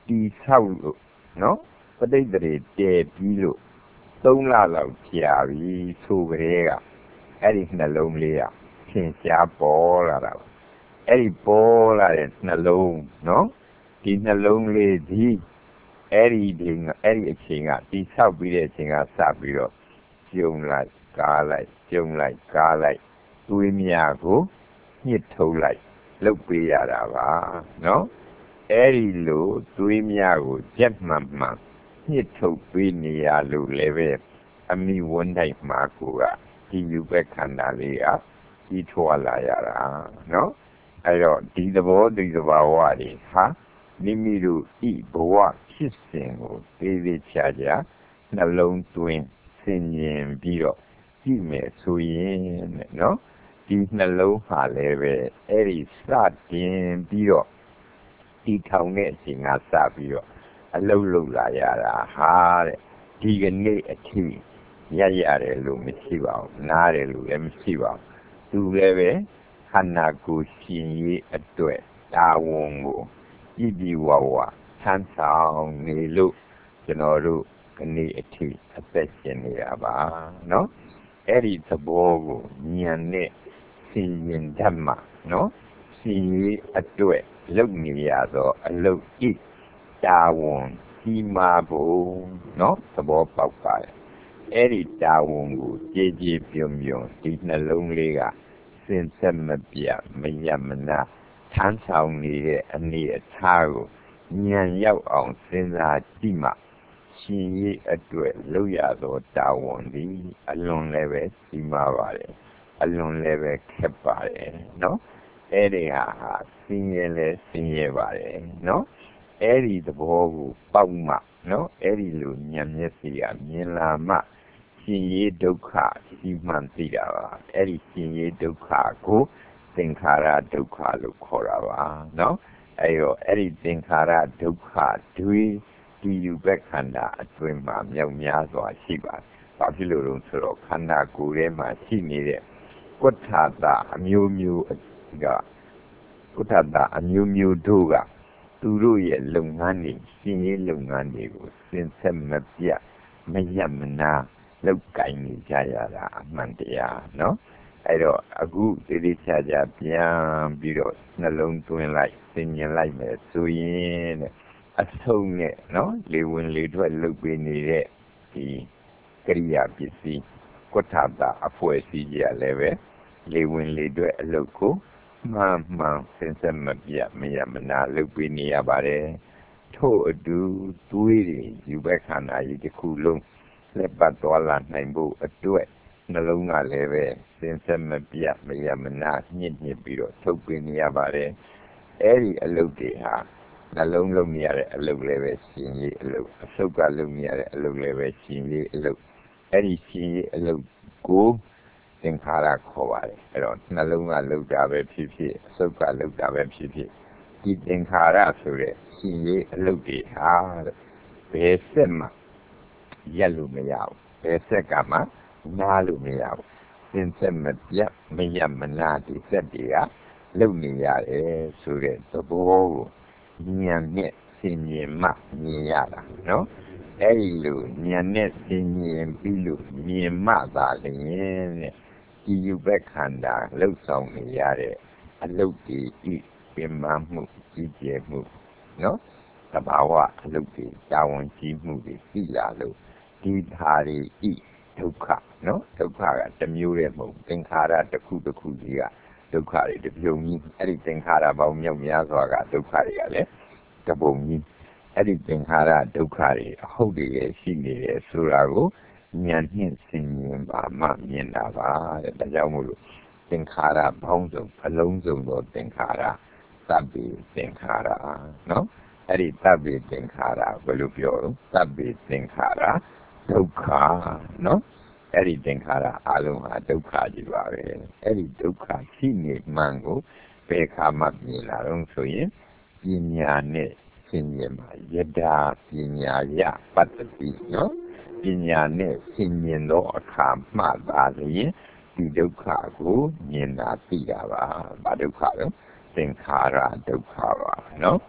တီဆောက်လို့နော်ပဋိသန္ဓေတည်ပြီးလို့သုံးလလောက်ကြာပြီဆိုကြတဲ့ကအဲ့ဒီနှလုံးလေးကသင်ရှားပေါ်လာတာအဲ့ဒီပေါ်လာတဲ့နှလုံးနော်ဒီနှလုံးလေးဒီအဲ့ဒီဒီအဲ့ဒီအချိန်ကတီဆောက်ပြီးတဲ့အချိန်ကစပြီးတော့ကျုံလိုက်ကားလိုက်ကျုံလိုက်ကားလိုက်သွေးများကိုညှစ်ထုတ်လိုက်လုပ်ပေးရတာပါနော်အဲ့ဒီလိုသွေးများကိုကြက်မှန်မှန်ညှစ်ထုတ်ပေးနေရလို့လည်းပဲအမိဝန်းတိုင်းမှာကိုကဒီယူပဲခန္ဓာလေးကကြီးထွားလာရတာနော်အဲ့တော့ဒီသဘောဒီသဘာဝတွေဟာမိမိတို့ဤဘဝဖြစ်စဉ်ကိုသေးသေးချာချာနှလုံးသွင်းဆင်ခြင်ပြီးတော့ကြည့်မယ်ဆိုရင်နော်ဒီနှလုံးဟာလည်းပဲအဲ့ဒီစတင်ပြီးတော့ဒီထောင်တဲ့အချိန်ကစပြီးတော့အလုံးလုံးလာရတာဟာတဲ့ဒီကနေ့အထိရရတယ်လို့မရှိပါဘူးနားတယ်လို့လည်းမရှိပါဘူးသူလည်းပဲခန္ဓာကိုယ်ရှင်ရေးအတွက်တာဝန်ကိုကြည်ပြီးဝဝဆန်းဆောင်နေလို့ကျွန်တော်တို့ကနေ့အထိအသက်ရှင်နေတာပါနော်အဲ့ဒီသဘောကိုဉာဏ်နဲ့သိရင်ဓမ္မနော်သိရေးအတွက်လုပ်နေရတော့အလုပ်ဤတာဝန်ကြီးမားဖို့နော်သဘောပေါက်ပါတယ်အဲ့ဒီတာဝန်ကိုကြည်ကြည်ပြုံပြုံဒီနှလုံးလေးကစဉ်ဆက်မပြတ်မရမနာထမ်းဆောင်နေတဲ့အနေအထားကိုဉာဏ်ရောက်အောင်စဉ်းစားကြည့်မှရှင်ရေးအတွက်လုပ်ရတော့တာဝန်ဒီအလွန်လည်းပဲကြီးမားပါတယ်အလွန်လည်းပဲခက်ပါတယ်နော်အဲ့ဒီဟာဟာဆင်းရဲလဲဆင်းရဲပါတယ်နော်အဲ့ဒီသဘောကိုပေါက်မှနော်အဲ့ဒီလိုဉာဏ်မျက်စိကမြင်လာမှရှင်ရေးဒုက္ခရှိမှန်သိတာပါအဲ့ဒီရှင်ရေးဒုက္ခကိုသင်္ခါရဒုက္ခလို့ခေါ်တာပါနော်အဲ့တော့အဲ့ဒီသင်္ခါရဒုက္ခတွေဒီယူဘက်ခန္ဓာအတွင်းမှာမြောက်များစွာရှိပါတယ်ဘာဖြစ်လို့လဲဆိုတော့ခန္ဓာကိုယ်ထဲမှာရှိနေတဲ့ကုဋ္ဌာတအမျိုးမျိုးကကုဋ္ဌာတအမျိုးမျိုးတို့ကသူတို့ရဲ့လုပ်ငန်းတွေရှင်ရေးလုပ်ငန်းတွေကိုစဉ်ဆက်မပြတ်မရမနာလုပ်ကိုင်နေကြရတာအမှန်တရားနော်အဲ့တော့အခုတိတိကျကျပြန်ပြီးတော့နှလုံးသွင်းလိုက်သင်ញင်လိုက်မယ်ဆိုရင်တဲ့အဆုံးနဲ့နော်လေဝင်လေထွက်လုပ်ပေးနေတဲ့ဒီကရိယာပစ္စည်းကုဋ္ဌာတအဖွဲ့အစည်းကြီးလည်းပဲလေဝင်လေထွက်အလုပ်ကိုမှန်မှန်စင်စစ်မပြတ်မရမနာလုပ်ပေးနေရပါတယ်ထို့အတူသွေးတွေယူဘက်ခန္ဓာကြီးတစ်ခုလုံးလက်ပတ်သွားလာနိုင်ဖို့အတွက်နှလုံးကလည်းပဲစင်စစ်မပြတ်မရမနာညှစ်ညစ်ပြီးတော့ထုတ်ပေးနေရပါတယ်အဲ့ဒီအလုပ်တွေဟာနှလုံးလုံးနေရတဲ့အလုပ်လည်းပဲရှင်ရေးအလုပ်အဆုတ်ကလုံးနေရတဲ့အလုပ်လည်းပဲရှင်ရေးအလုပ်အဲ့ဒီရှင်ရေးအလုပ်ကိုသင်္ခါရခေါ်ပါတယ်အဲ့တော့နှလုံးကလှုပ်တာပဲဖြစ်ဖြစ်အဆုတ်ကလှုပ်တာပဲဖြစ်ဖြစ်ဒီသင်္ခါရဆိုတဲ့ရှင်ရေးအလုပ်တွေဟာဘယ်ဆက်မှရက်လို့မရဘူးဘယ်ဆက်ကမှနားလို့မရဘူးသင်ဆက်မပြတ်မရမနာဒီဆက်တွေကလှုပ်နေရတယ်ဆိုတဲ့သဘောကိုဉာဏ်နဲ့ဆင်ញင်မှမြင်ရတာနော်အဲ့ဒီလိုဉာဏ်နဲ့ဆင်ញင်ပြီးလို့မြင်မှသာလျှင်တဲ့ဒီယူဘက်ခန္ဓာလှုပ်ဆောင်နေရတဲ့အလုပ်တွေဤပင်မမှုကြီးကျယ်မှုနော်သဘာဝအလုပ်တွေတာဝန်ကြီးမှုတွေသိလာလို့ဒီဓာရီဤဒုက္ခနော်ဒုက္ခကတစ်မျိုးတည်းမဟုတ်သင်္ခါရတစ်ခုတစ်ခုကြီးကဒုက္ခတွေတစ်ပြုံကြီးအဲ့ဒီသင်္ခါရပေါင်းမြောက်များစွာကဒုက္ခတွေကလည်းတပုံကြီးအဲ့ဒီသင်္ခါရဒုက္ခတွေအဟုတ်တွေရှိနေတယ်ဆိုတာကိုဉာဏ်နှင့်ဆင်ញင်ပါမှမြင်တာပါတဲ့ဒါကြောင့်မို့လို့သင်္ခါရပေါင်းစုံအလုံးစုံသောသင်္ခါရသဗ္ဗေသင်္ခါရနော်အဲ့ဒီသဗ္ဗေသင်္ခါရဘယ်လိုပြောလဲသဗ္ဗေသင်္ခါရဒုက္ခနော်အဲ့ဒီသင်္ခါရအလုံးဟာဒုက္ခကြီးပါပဲအဲ့ဒီဒုက္ခရှိနေမှန်ကိုဘယ်ခါမှမြင်လာတော့ဆိုရင်ပညာနဲ့ဆင်ញင်ပါယတာပညာယပတ္တိနော်ပညာနဲ့ဆင်ញင်သောအခါမှသာလျှင်ဒီဒုက္ခကိုမြင်တာသိတာပါဘာဒုက္ခလဲသင်္ခါရဒုက္ခပါနော်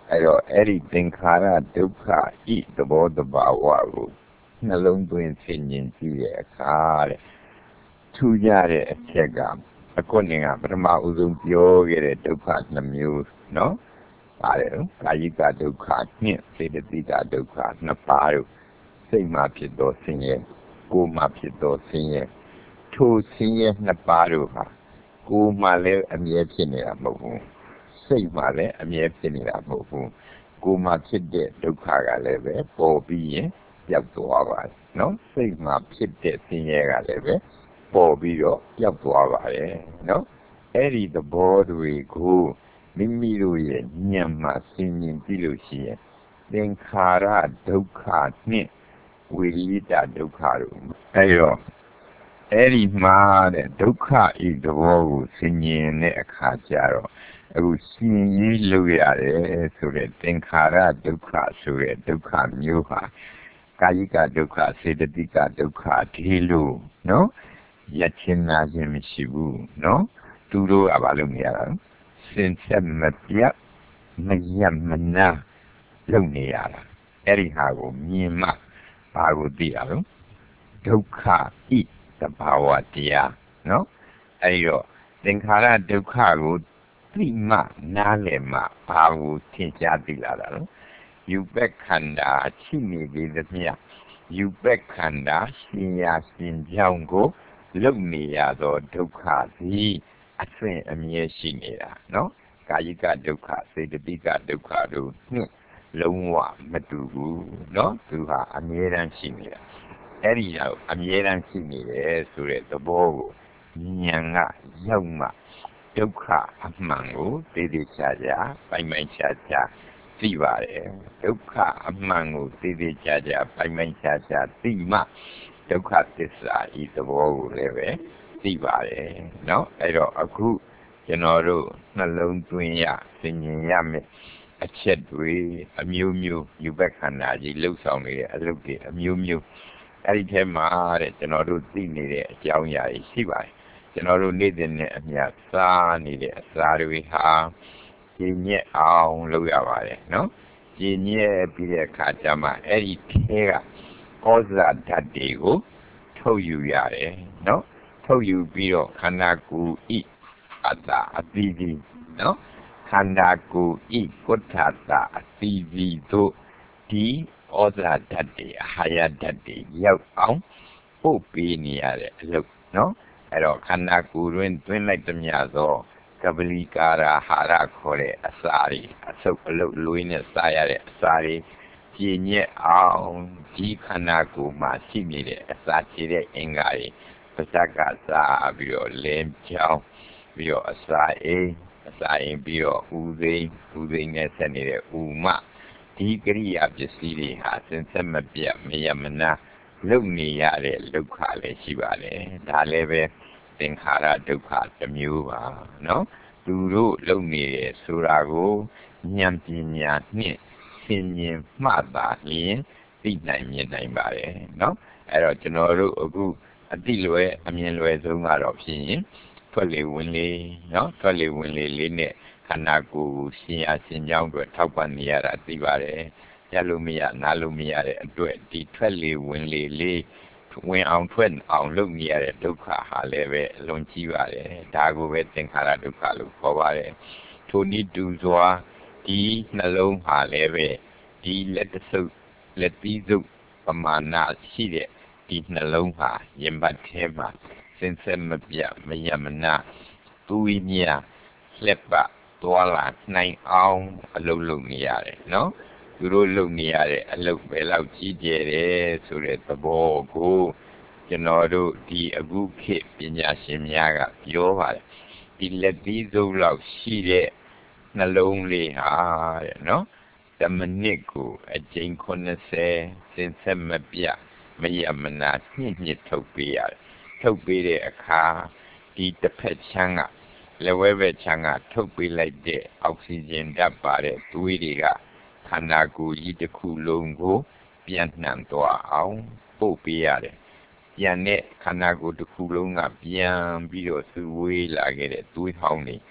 အဲ့တော့အဲ့ဒီသင်္ခါရဒုက္ခဤသဘောတဘာဝကိုနှလုံးသွင်းဆင်ခြင်ကြည့်တဲ့အခါတဲ့ထူးခြားတဲ့အချက်ကအခုနေကပထမဦးဆုံးပြောခဲ့တဲ့ဒုက္ခနှမျိုးနော်ပါတယ်နော်ကာယကဒုက္ခနှင့်စေတသိကဒုက္ခနှစ်ပါးတို့စိတ်မှဖြစ်သောဆင်းရဲကိုယ်မှဖြစ်သောဆင်းရဲထိုဆင်းရဲနှစ်ပါးတို့ဟာကိုယ်မှလည်းအမြဲဖြစ်နေတာမဟုတ်ဘူးစိတ်မှလည်းအမြဲဖြစ်နေတာမဟုတ်ဘူးကိုယ်မှဖြစ်တဲ့ဒုက္ခကလည်းပဲပေါ်ပြီးရင်ပြောက်သွားပါတယ်နော်စိတ်မှဖြစ်တဲ့ဆင်းရဲကလည်းပဲပေါ်ပြီးတော့ပြောက်သွားပါတယ်နော်အဲ့ဒီသဘောတွေကိုမိမိတို့ရဲ့ဉာဏ်မှဆင်ခြင်ကြည့်လို့ရှိရင်သင်္ခါရဒုက္ခနှင့်ဝိရိယဒုက္ခတို့အဲ့တော့အဲ့ဒီမှာတဲ့ဒုက္ခဤသဘောကိုဆင်ခြင်တဲ့အခါကျတော့အခုရှင်ရေးလို့ရတယ်ဆိုတဲ့သင်္ခါရဒုက္ခဆိုတဲ့ဒုက္ခမျိုးဟာကာယကဒုက္ခစေတသိကဒုက္ခဒီလိုနော်ရချင်းနာခြင်းမရှိဘူးနော်သူတို့ကဘာလုပ်နေရတာစင်ဆက်မပြတ်မရမနာလုပ်နေရတာအဲ့ဒီဟာကိုမြင်မှဘာကိုသိရအောင်ဒုက္ခဤသဘာဝတရားနော်အဲ့ဒီတော့သင်္ခါရဒုက္ခကိုသိမှနားလည်မှဘာကိုသင်ကြားသိလာတာနော်ယူပက်ခန္ဓာရှိနေသေးသမျှယူပက်ခန္ဓာရှင်ရာရှင်ကြောင့်ကိုလုံနေရသောဒုက္ခသည်အဆင့်အမြဲရှိနေတာနော်ကာယကဒုက္ခစေတသိကဒုက္ခတို့နှင့်လုံးဝမတူဘူးနော်သူဟာအမြဲတမ်းရှိနေတာအဲ့ဒီတော့အမြဲတမ်းရှိနေတယ်ဆိုတဲ့သဘောကိုဉာဏ်ကရောက်မှဒုက္ခအမှန်ကိုသိသိချာချာပိုင်ပိုင်ချာချာသိပါတယ်ဒုက္ခအမှန်ကိုသိသိချာချာပိုင်ပိုင်ချာချာသိမှဒုက္ခသစ္စာဤသဘောကိုလည်းပဲသိပါတယ်เนาะအဲ့တော့အခုကျွန်တော်တို့နှလုံးသွင်းရသင်ញင်ရမယ်အချက်တွေအမျိုးမျိုးယူဘက်ခန္ဓာကြီးလှုပ်ဆောင်နေတဲ့အလုပ်တွေအမျိုးမျိုးအဲ့ဒီထဲမှာတဲ့ကျွန်တော်တို့သိနေတဲ့အကြောင်းအရာတွေရှိပါတယ်ကျွန်တော်တို့နေ့စဉ်နဲ့အမျှစားနေတဲ့အစာတွေဟာကျဉ်ညက်အောင်လုပ်ရပါတယ်เนาะကျဉ်ညက်ပြီးတဲ့အခါကျမှအဲ့ဒီထဲကဩဇာဓာတ်တွေကိုထုတ်ယူရတယ်เนาะထုတ်ယူပြီးတော့ခန္ဓာကိုယ်ဤအတ္တအတိတိเนาะခန္ဓာကိုယ်ဤကုဋ္ဌတာအတိတိတို့ဒီဩဇာဓာတ်တွေအာဟာရဓာတ်တွေရောက်အောင်ပို့ပေးနေရတဲ့အလုပ်เนาะအဲ့တော့ခန္ဓာကိုယ်တွင်တွင်းလိုက်သမျှသောကပလီကာရာဟာရခေါ်တဲ့အစာတွေအဆုပ်အလုပ်လွေးနဲ့စားရတဲ့အစာတွေကျဉ်ညက်အောင်ဒီခန္ဓာကိုယ်မှာရှိနေတဲ့အစာချေတဲ့အင်္ဂါတွေပါဇက်ကစားပြီးတော့လင်းချောင်းပြီးတော့အစာအိမ်အစာအိမ်ပြီးတော့ဥသိမ်းဥသိမ်းနဲ့ဆက်နေတဲ့ဥမဒီကရိယာပစ္စည်းတွေဟာစင်ဆက်မပြတ်မရမနာလုံနေရတဲ့ဒုက္ခလည်းရှိပါတယ်ဒါလည်းပဲသင်္ခါရဒုက္ခတစ်မျိုးပါเนาะသူတို့လုံနေတယ်ဆိုတာကိုဉာဏ်ပညာနှင့်ဆင်ញင်မှတ်ပါလျင်သိနိုင်မြင်နိုင်ပါတယ်เนาะအဲ့တော့ကျွန်တော်တို့အခုအတိလွယ်အမြင်လွယ်ဆုံးကတော့ဖြစ်ရင်ထွက်လေဝင်လေเนาะထွက်လေဝင်လေလေးနဲ့ခန္ဓာကိုယ်ရှင်အရှင်ကြောင့်အတွက်ထောက်ပံ့နေရတာသိပါတယ်ရလို့မရနားလို့မရတဲ့အတွက်ဒီထွက်လေဝင်လေလေးဝင်အောင်ထွက်အောင်လုပ်နေရတဲ့ဒုက္ခဟာလည်းပဲအလွန်ကြီးပါတယ်ဒါကိုပဲသင်္ခါရဒုက္ခလို့ခေါ်ပါတယ်ထိုနည်းတူစွာဒီနှလုံးဟာလည်းပဲဒီလက်တဆုပ်လက်သီးစုပ်ပမာဏရှိတဲ့ဒီနှလုံးဟာရင်ဘတ်ထဲမှာစင်ဆက်မပြတ်မရမနာသူ့မြာလက်ပါသွားလာနိုင်အောင်အလုပ်လုပ်နေရတယ်နော်သူတို့လုပ်နေရတဲ့အလုပ်ပဲလောက်ကြီးကျယ်တယ်ဆိုတဲ့သဘောကိုကျွန်တော်တို့ဒီအခုခေတ်ပညာရှင်များကပြောပါတယ်ဒီလက်သီးစုပ်လောက်ရှိတဲ့နှလုံးလေးဟာတဲ့နော်တမိနစ်ကိုအကြိမ်ခုနှစ်ဆယ်စင်ဆက်မပြတ်မရမနာညှစ်ညစ်ထုတ်ပေးရတယ်ထုတ်ပေးတဲ့အခါဒီတစ်ဖက်ချမ်းကလက်ဝဲဘက်ချမ်းကထုတ်ပေးလိုက်တဲ့အောက်ဆီဂျင်ဓာတ်ပါတဲ့သွေးတွေကခန္ဓာကိုယ်ကြီးတစ်ခုလုံးကိုပြန်နှံသွားအောင်ပို့ပေးရတယ်ပြန်တဲ့ခန္ဓာကိုယ်တစ်ခုလုံးကပြန်ပြီးတော့စုဝေးလာခဲ့တဲ့သွေးဟောင်းတွေ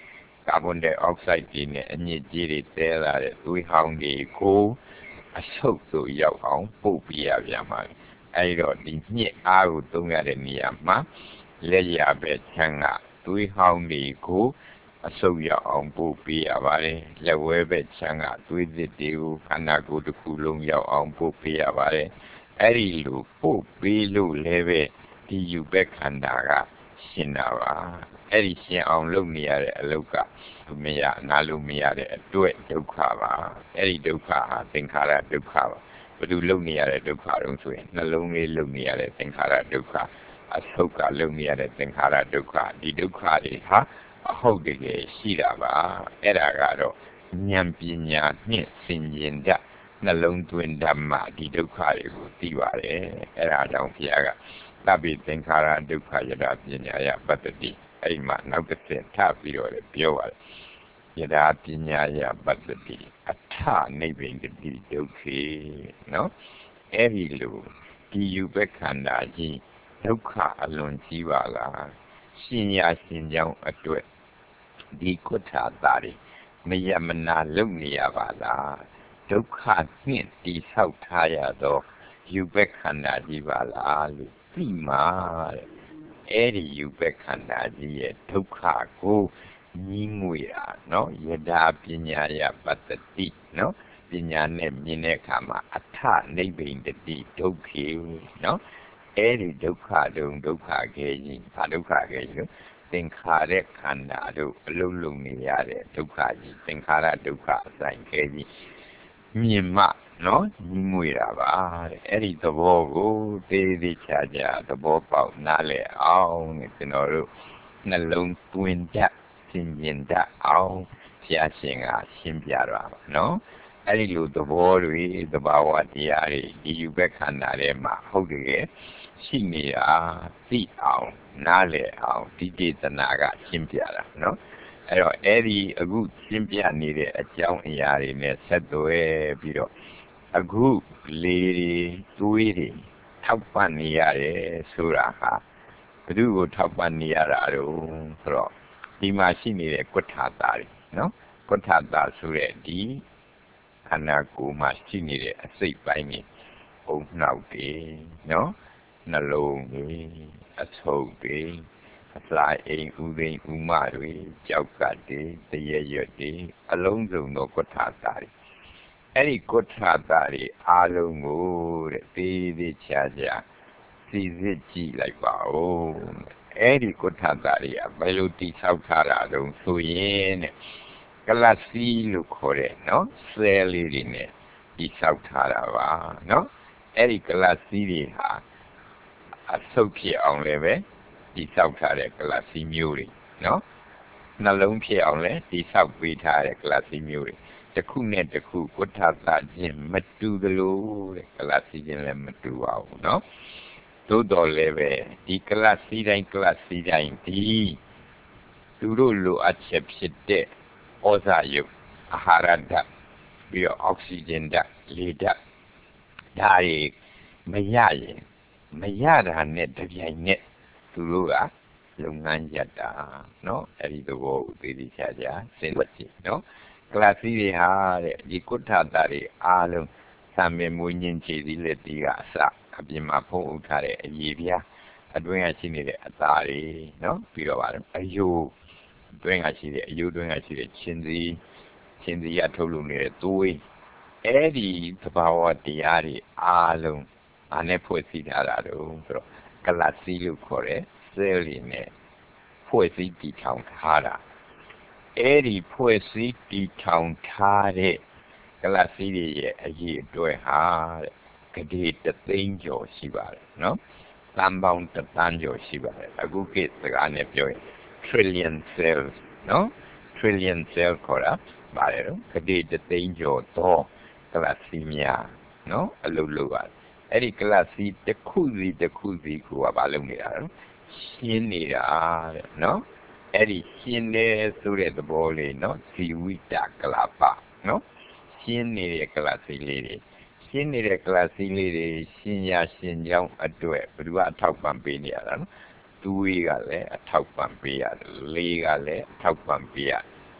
carbon dioxide တွေနဲ့အညစ်အကြေးတွေတဲလာတဲ့သွေးဟောင်းတွေကိုအဆုတ်သို့ရောက်အောင်ပို့ပြရပြန်ပါအဲဒီတော့ဒီညစ်အားကိုသုံးရတဲ့နေရာမှာလက်ရပဲချမ်းကသွေးဟောင်းတွေကိုအဆုတ်ရောက်အောင်ပို့ပြရပါတယ်လက်ဝဲပဲချမ်းကသွေးသစ်တွေကိုခန္ဓာကိုယ်တစ်ခုလုံးရောက်အောင်ပို့ပြရပါတယ်အဲ့ဒီလိုပို့ပေးလို့လည်းပဲဒီယူဘက်ခန္ဓာကရှင်တာပါအဲ့ဒီရှင်အောင်လုပ်နေရတဲ့အလုပ်ကမရနာလို့မရတဲ့အတွက်ဒုက္ခပါအဲ့ဒီဒုက္ခဟာသင်္ခါရဒုက္ခပါဘယ်လိုလုပ်နေရတဲ့ဒုက္ခတုံးဆိုရင်နှလုံးလေးလုပ်နေရတဲ့သင်္ခါရဒုက္ခအဆုတ်ကလုပ်နေရတဲ့သင်္ခါရဒုက္ခဒီဒုက္ခတွေဟာအဟုတ်တကယ်ရှိတာပါအဲ့ဒါကတော့ဉာဏ်ပညာနဲ့ဆင်ခြင်တတ်နှလုံးသွင်းဓမ္မဒီဒုက္ခတွေကိုသိပါတယ်အဲ့ဒါကြောင့်ဘုရားကသဗ္ဗေသင်္ခါရဒုက္ခယတာပညာယပတ္တိအဲ့ဒီမှာနောက်တစ်ဆင့်ထပ်ပြီးတော့ပြောပါတယ်ယတာပညာယပတ္တိအထနိဗ္ဗိန္တိဒုက္ခေနော်အဲ့ဒီလိုဒီယူဘက်ခန္ဓာကြီးဒုက္ခအလွန်ကြီးပါလားရှင်ရရှင်ကြောင်းအတွက်ဒီကုဋ္ဌာတာတွေမယမနာလုပ်နေရပါလားဒုက္ခနှင့်တိဆောက်ထားရသောယူဘက်ခန္ဓာကြီးပါလားလို့သိမှာတဲ့အဲ့ဒီယူဘက်ခန္ဓာကြီးရဲ့ဒုက္ခကိုညီးငွေတာနော်ယတာပညာယပတ္တိနော်ပညာနဲ့မြင်တဲ့အခါမှာအထနိဗ္ဗိန္တိဒုက္ခေနော်အဲ့ဒီဒုက္ခတုံဒုက္ခခဲကြီးဘာဒုက္ခခဲကြီးသင်္ခါရခန္ဓာတို့အလုံးလုံးနေရတဲ့ဒုက္ခကြီးသင်္ခါရဒုက္ခအဆိုင်ခဲကြီးမြင်မှနော်ညီးငွေတာပါတဲ့အဲ့ဒီသဘောကိုသေးသေးချာချာသဘောပေါက်နားလည်အောင်တဲ့ကျွန်တော်တို့နှလုံးသွင်းတတ်သင်မြင်တတ်အောင်ဘုရားရှင်ကရှင်းပြတာပါနော်အဲ့ဒီလိုသဘောတွေသဘာဝတရားတွေဒီယူဘက်ခန္ဓာထဲမှာဟုတ်တယ်ရှိနေတာသိအောင်နားလည်အောင်ဒီဒေသနာကရှင်းပြတာနော်အဲ့တော့အဲ့ဒီအခုရှင်းပြနေတဲ့အကြောင်းအရာတွေနဲ့ဆက်သွယ်ပြီးတော့အခုလေတွေသွေးတွေထောက်ပံ့နေရတယ်ဆိုတာဟာဘယ်သူကိုထောက်ပံ့နေရတာတော့ဆိုတော့ဒီမှာရှိနေတဲ့ကုဋ္ဌာတာတွေနော်ကုဋ္ဌာတာဆိုတဲ့ဒီခန္ဓာကိုယ်မှာရှိနေတဲ့အစိတ်ပိုင်းတွေအုံနှောက်တွေနော်နှလုံးတွေအဆုပ်တွေအစာအိမ်ဥသိမ်းဥမတွေကြောက်ကတ်တွေတရရွတ်တွေအလုံးစုံသောကုဋ္ဌာတာတွေအဲ့ဒီကုဋ္ဌာတာတွေအားလုံးကိုတဲ့သေးသေးချာချာစီစစ်ကြည့်လိုက်ပါဦးအဲ့ဒီကုဋ္ဌာတာတွေကဘယ်လိုတိဆောက်ထားတာတုံးဆိုရင်တဲ့ကလစီလို့ခေါ်တဲ့နော်ဆဲလေးတွေနဲ့တိဆောက်ထားတာပါနော်အဲ့ဒီကလစီတွေဟာအဆုတ်ဖြစ်အောင်လည်းပဲတိဆောက်ထားတဲ့ကလစီမျိုးတွေနော်နှလုံးဖြစ်အောင်လည်းတိဆောက်ပေးထားတဲ့ကလစီမျိုးတွေတစ်ခုနဲ့တစ်ခုကုဋ္ဌာတာချင်းမတူသလိုတဲ့ကလစီချင်းလည်းမတူပါဘူးနော်သို့တော်လည်းပဲဒီကလစီတိုင်းကလစီတိုင်းဒီသူတို့လိုအပ်ချက်ဖြစ်တဲ့ဩဇာယုတ်အာဟာရဓာတ်ပြီးတော့အောက်ဆီဂျင်ဓာတ်လေဓာတ်ဒါတွေမရရင်မရတာနဲ့တပြိုင်နက်သူတို့ကလုပ်ငန်းရပ်တာနော်အဲ့ဒီသဘောကိုသိသိချာချာစဉ်းစားကြည့်နော်ကလစီတွေဟာတဲ့ဒီကုဋ္ဌာတာတွေအားလုံးသံမေမွေးညင်းခြေစည်းလက်တီးကအစအပြင်မှာဖုံးအုပ်ထားတဲ့အရေပြားအတွင်းကရှိနေတဲ့အသားတွေနော်ပြီးတော့ပါတော့အယိုးအတွင်းကရှိတဲ့အယိုးအတွင်းကရှိတဲ့ချင်းစီချင်းစီကထုတ်လုပ်နေတဲ့သွေးအဲ့ဒီသဘာဝတရားတွေအားလုံးအားနဲ့ဖွဲ့စည်းထားတာတော့ဆိုတော့ကလစီလို့ခေါ်တဲ့ဆဲလ်တွေနဲ့ဖွဲ့စည်းတည်ထောင်ထားတာအဲ့ဒီဖွဲ့စည်းတည်ထောင်ထားတဲ့ကလစီတွေရဲ့အရေးအတွက်ဟာတဲ့ကတိတသိန်းကျော်ရှိပါတယ်နော်တန်ပေါင်းတသန်းကျော်ရှိပါတယ်အခုခေတ်စကားနဲ့ပြောရင် trillion cells နော် trillion cell ခေါ်တာပါတယ်နော်ကတိတသိန်းကျော်သောကလစီများနော်အလုပ်လုပ်ရတယ်အဲ့ဒီကလစီတစ်ခုစီတစ်ခုစီကိုကဘာလုပ်နေတာလဲရှင်းနေတာတဲ့နော်အဲ့ဒီရှင်းတယ်ဆိုတဲ့သဘောလေးနော်ဇီဝိတကလပနော်ရှင်းနေတဲ့ကလစီလေးတွေရှင်းနေတဲ့ကလစီလေးတွေရှင်းရရှင်းကြောင်းအတွက်ဘယ်သူကအထောက်ပံ့ပေးနေရတာနော်သူဝေးကလည်းအထောက်ပံ့ပေးရတယ်လေးကလည်းအထောက်ပံ့ပေးရ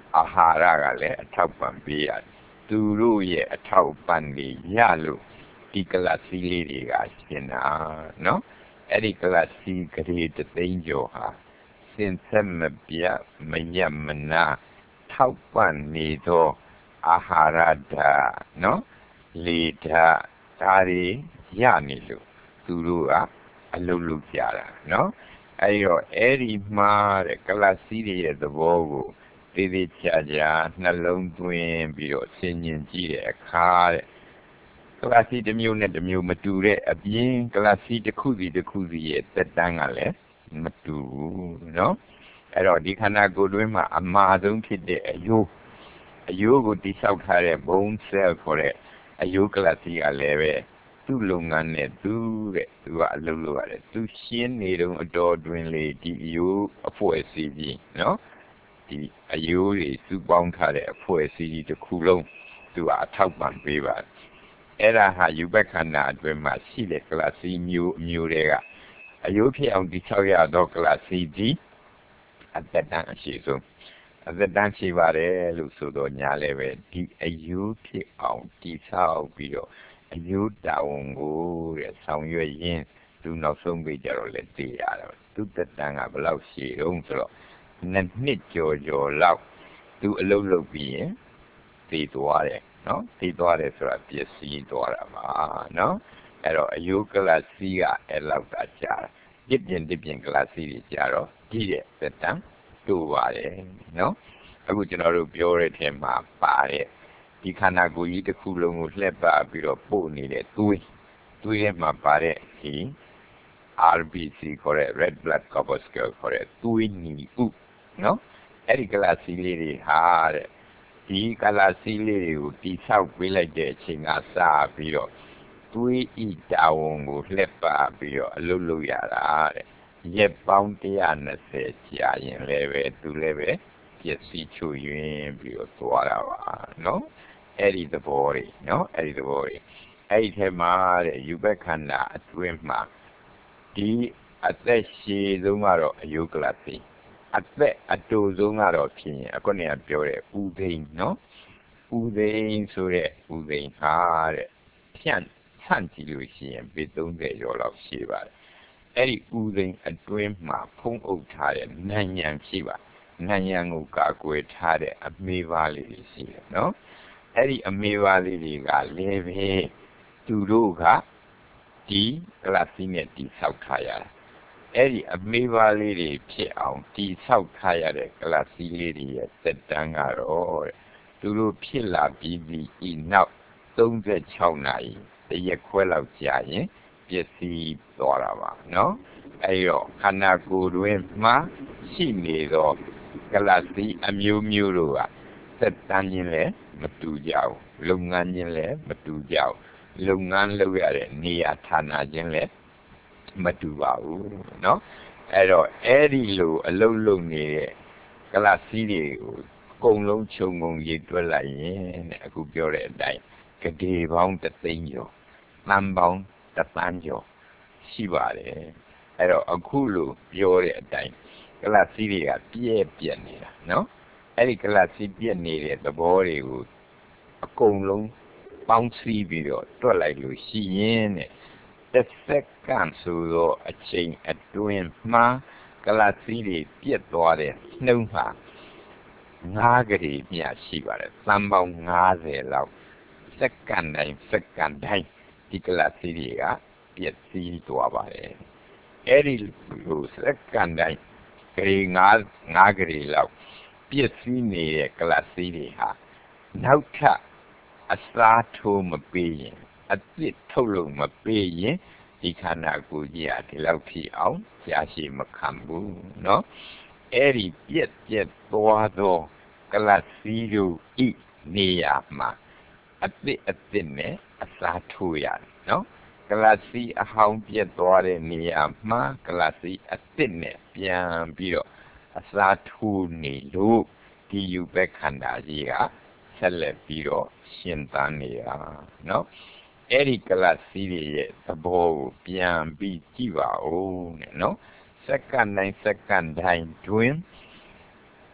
အာဟာရကလည်းအထောက်ပံ့ပေးရတယ်သူတို့ရဲ့အထောက်ပံ့တွေရလို့ဒီကလပ်စီးလေးတွေကရှင်တာနော်အဲ့ဒီကလပ်စီးကလေးတသိန်းကျော်ဟာစင်ဆက်မပြတ်မရမနာထောက်ပံ့နေသောအာဟာရဓာတ်နော်လေဓာတ်ဒါတွေရနေလို့သူတို့ကအလုပ်လုပ်ကြတာနော်အဲ့တော့အဲ့ဒီမှာတဲ့ကလပ်စီးတွေရဲ့သဘောကိုသေးသေးချာချာနှလုံးသွင်းပြီးတော့ဆင်ញင်ကြည့်တဲ့အခါတဲ့ကလပ်စီးတစ်မျိုးနဲ့တစ်မျိုးမတူတဲ့အပြင်ကလပ်စီးတစ်ခုစီတစ်ခုစီရဲ့သက်တမ်းကလည်းမတူဘူးနော်အဲ့တော့ဒီခန္ဓာကိုယ်တွင်းမှာအမှားဆုံးဖြစ်တဲ့အယိုးအယိုးကိုတိဆောက်ထားတဲ့ bone cell ခေါ်တဲ့အယိုးကလပ်စီးကလည်းပဲသူ့လုပ်ငန်းနဲ့သူတဲ့သူကအလုပ်လုပ်ရတယ်သူရှင်းနေတော့အတော်တွင်လေဒီအယိုးအဖွဲ့အစည်းကြီးနော်ဒီအယိုးတွေစုပေါင်းထားတဲ့အဖွဲ့အစည်းကြီးတစ်ခုလုံးသူကအထောက်ပံ့ပေးပါတယ်အဲ့ဒါဟာယူဘက်ခန္ဓာအတွင်းမှာရှိတဲ့ကလပ်စီးမျိုးအမျိုးတွေကအယိုးဖြစ်အောင်တိဆောက်ရသောကလပ်စီးကြီးအသက်တမ်းအရှိဆုံးအသက်တမ်းရှိပါတယ်လို့ဆိုတော့ညာလည်းပဲဒီအယိုးဖြစ်အောင်တိဆောက်ပြီးတော့အယိုးတာဝန်ကိုတဲ့ဆောင်ရွက်ရင်းသူနောက်ဆုံးပြေးကြတော့လေတည်ရတော့သူသက်တမ်းကဘယ်လောက်ရှိတုံးဆိုတော့နှစ်နှစ်ကျော်ကျော်လောက်သူအလုပ်လုပ်ပြီးရင်တည်သွားတယ်နော်တည်သွားတယ်ဆိုတာပျက်စီးသွားတာပါနော်အဲ့တော့အယိုးကလပ်စီးကအဲ့လောက်ကကြာတာတစ်ပြင်တစ်ပြင်ကလပ်စီးတွေကြာတော့ကြီးတဲ့သက်တမ်းတိုးပါတယ်နော်အခုကျွန်တော်တို့ပြောတဲ့ထဲမှာပါတယ်ဒီခန္ဓာကိုယ်ကြီးတစ်ခုလုံးကိုလှည့်ပတ်ပြီးတော့ပို့နေတဲ့သွေးသွေးထဲမှာပါတဲ့ဒီ R B C ခေါ်တဲ့ red blood corpuscle ခေါ်တဲ့သွေးနီဥနော်အဲ့ဒီကလပ်စီးလေးတွေဟာတဲ့ဒီကလပ်စီးလေးတွေကိုတိဆောက်ပေးလိုက်တဲ့အချိန်ကစပြီးတော့သွေးဤတာဝန်ကိုလှည့်ပတ်ပြီးတော့အလုပ်လုပ်ရတာတဲ့ရက်ပေါင်းone hundred twentyကြာရင်လည်းပဲသူလည်းပဲပျက်စီးချွတ်ယွင်းပြီးတော့သွားတာပါနော်အဲ့ဒီသဘောတွေနော်အဲ့ဒီသဘောတွေအဲ့ဒီထဲမှာတဲ့ယူဘက်ခန္ဓာအတွင်းမှာဒီအသက်ရှည်ဆုံးကတော့အယုတ်ကလပ်စီးအသက်အတူဆုံးကတော့ဖြစ်ရင်အခုနေကပြောတဲ့ဥသိမ်းနော်ဥသိမ်းဆိုတဲ့ဥသိမ်းဟာတဲ့ဖြန့်ဆန့်ကြည့်လို့ရှိရင်ပေthirtyကျော်လောက်ရှိပါတယ်အဲ့ဒီဥသိမ်းအတွင်းမှာဖုံးအုပ်ထားတဲ့နံညံရှိပါနံညံကိုကာကွယ်ထားတဲ့အမေးပါးလေးတွေရှိတယ်နော်အဲ့ဒီအမေးပါးလေးတွေကလည်းပဲသူတို့ကဒီကလပ်စီးနဲ့တိဆောက်ထားရတာအဲ့ဒီအမေးပါးလေးတွေဖြစ်အောင်တိဆောက်ထားရတဲ့ကလပ်စီးလေးတွေရဲ့သက်တမ်းကတော့သူတို့ဖြစ်လာပြီးပြီးဤနောက်thirty-sixနာရီတရက်ခွဲလောက်ကြာရင်ပျက်စီးသွားတာပါနော်အဲ့တော့ခန္ဓာကိုယ်တွင်မှာရှိနေသောကလပ်စီးအမျိုးမျိုးတို့ကသက်တမ်းချင်းလည်းမတူကြဘူးလုပ်ငန်းချင်းလည်းမတူကြဘူးလုပ်ငန်းလုပ်ရတဲ့နေရာဌာနချင်းလည်းမတူပါဘူးเนาะအဲ့တော့အဲ့ဒီလိုအလုပ်လုပ်နေတဲ့ကလပ်စီးတွေကိုအကုန်လုံးခြုံငုံရေးတွက်လိုက်ရင်တဲ့အခုပြောတဲ့အတိုင်းကတိပေါင်းတစ်သိန်းကျော်တန်ပေါင်းတစ်သန်းကျော်ရှိပါတယ်အဲ့တော့အခုလိုပြောတဲ့အတိုင်းကလပ်စီးတွေကပြည့်ပြည့်နေတာเนาะအဲ့ဒီကလပ်စီးပြည့်နေတဲ့သဘောတွေကိုအကုန်လုံးပေါင်းစည်းပြီးတော့တွက်လိုက်လို့ရှိရင်တဲ့တစ်စက္ကန့်ဆိုတော့အချိန်အတွင်းမှာကလပ်စီးတွေပြည့်သွားတဲ့နှုံးမှာnineကလေးမြရှိပါတယ်သန်းပေါင်းfiftyလောက်စက္ကန့်တိုင်းစက္ကန့်တိုင်းဒီကလပ်စီးတွေကပြည့်စည်သွားပါတယ်အဲ့ဒီလိုစက္ကန့်တိုင်းကလေးnineကလေးလောက်ပြည့်စည်နေတဲ့ကလပ်စီးတွေဟာနောက်ထပ်အစားထိုးမပေးရင်အသစ်ထုတ်လို့မပေးရင်ဒီခန္ဓာကိုယ်ကြီးဟာဒီလောက်ထိအောင်ကြာရှည်မခံဘူးเนาะအဲ့ဒီပြက်ပြက်သွားသောကလပ်စီးတို့ဤနေရာမှာအသစ်အသစ်နဲ့အစားထိုးရတယ်เนาะကလပ်စီးအဟောင်းပြက်သွားတဲ့နေရာမှာကလပ်စီးအသစ်နဲ့ပြန်ပြီးတော့အစားထိုးနေလို့ဒီယူဘက်ခန္ဓာကြီးကဆက်လက်ပြီးတော့ရှင်သန်နေတာเนาะအဲ့ဒီကလပ်စီးတွေရဲ့သဘောကိုပြန်ပြီးကြည့်ပါဦးတဲ့เนาะစက္ကန့်တိုင်းစက္ကန့်တိုင်းတွင်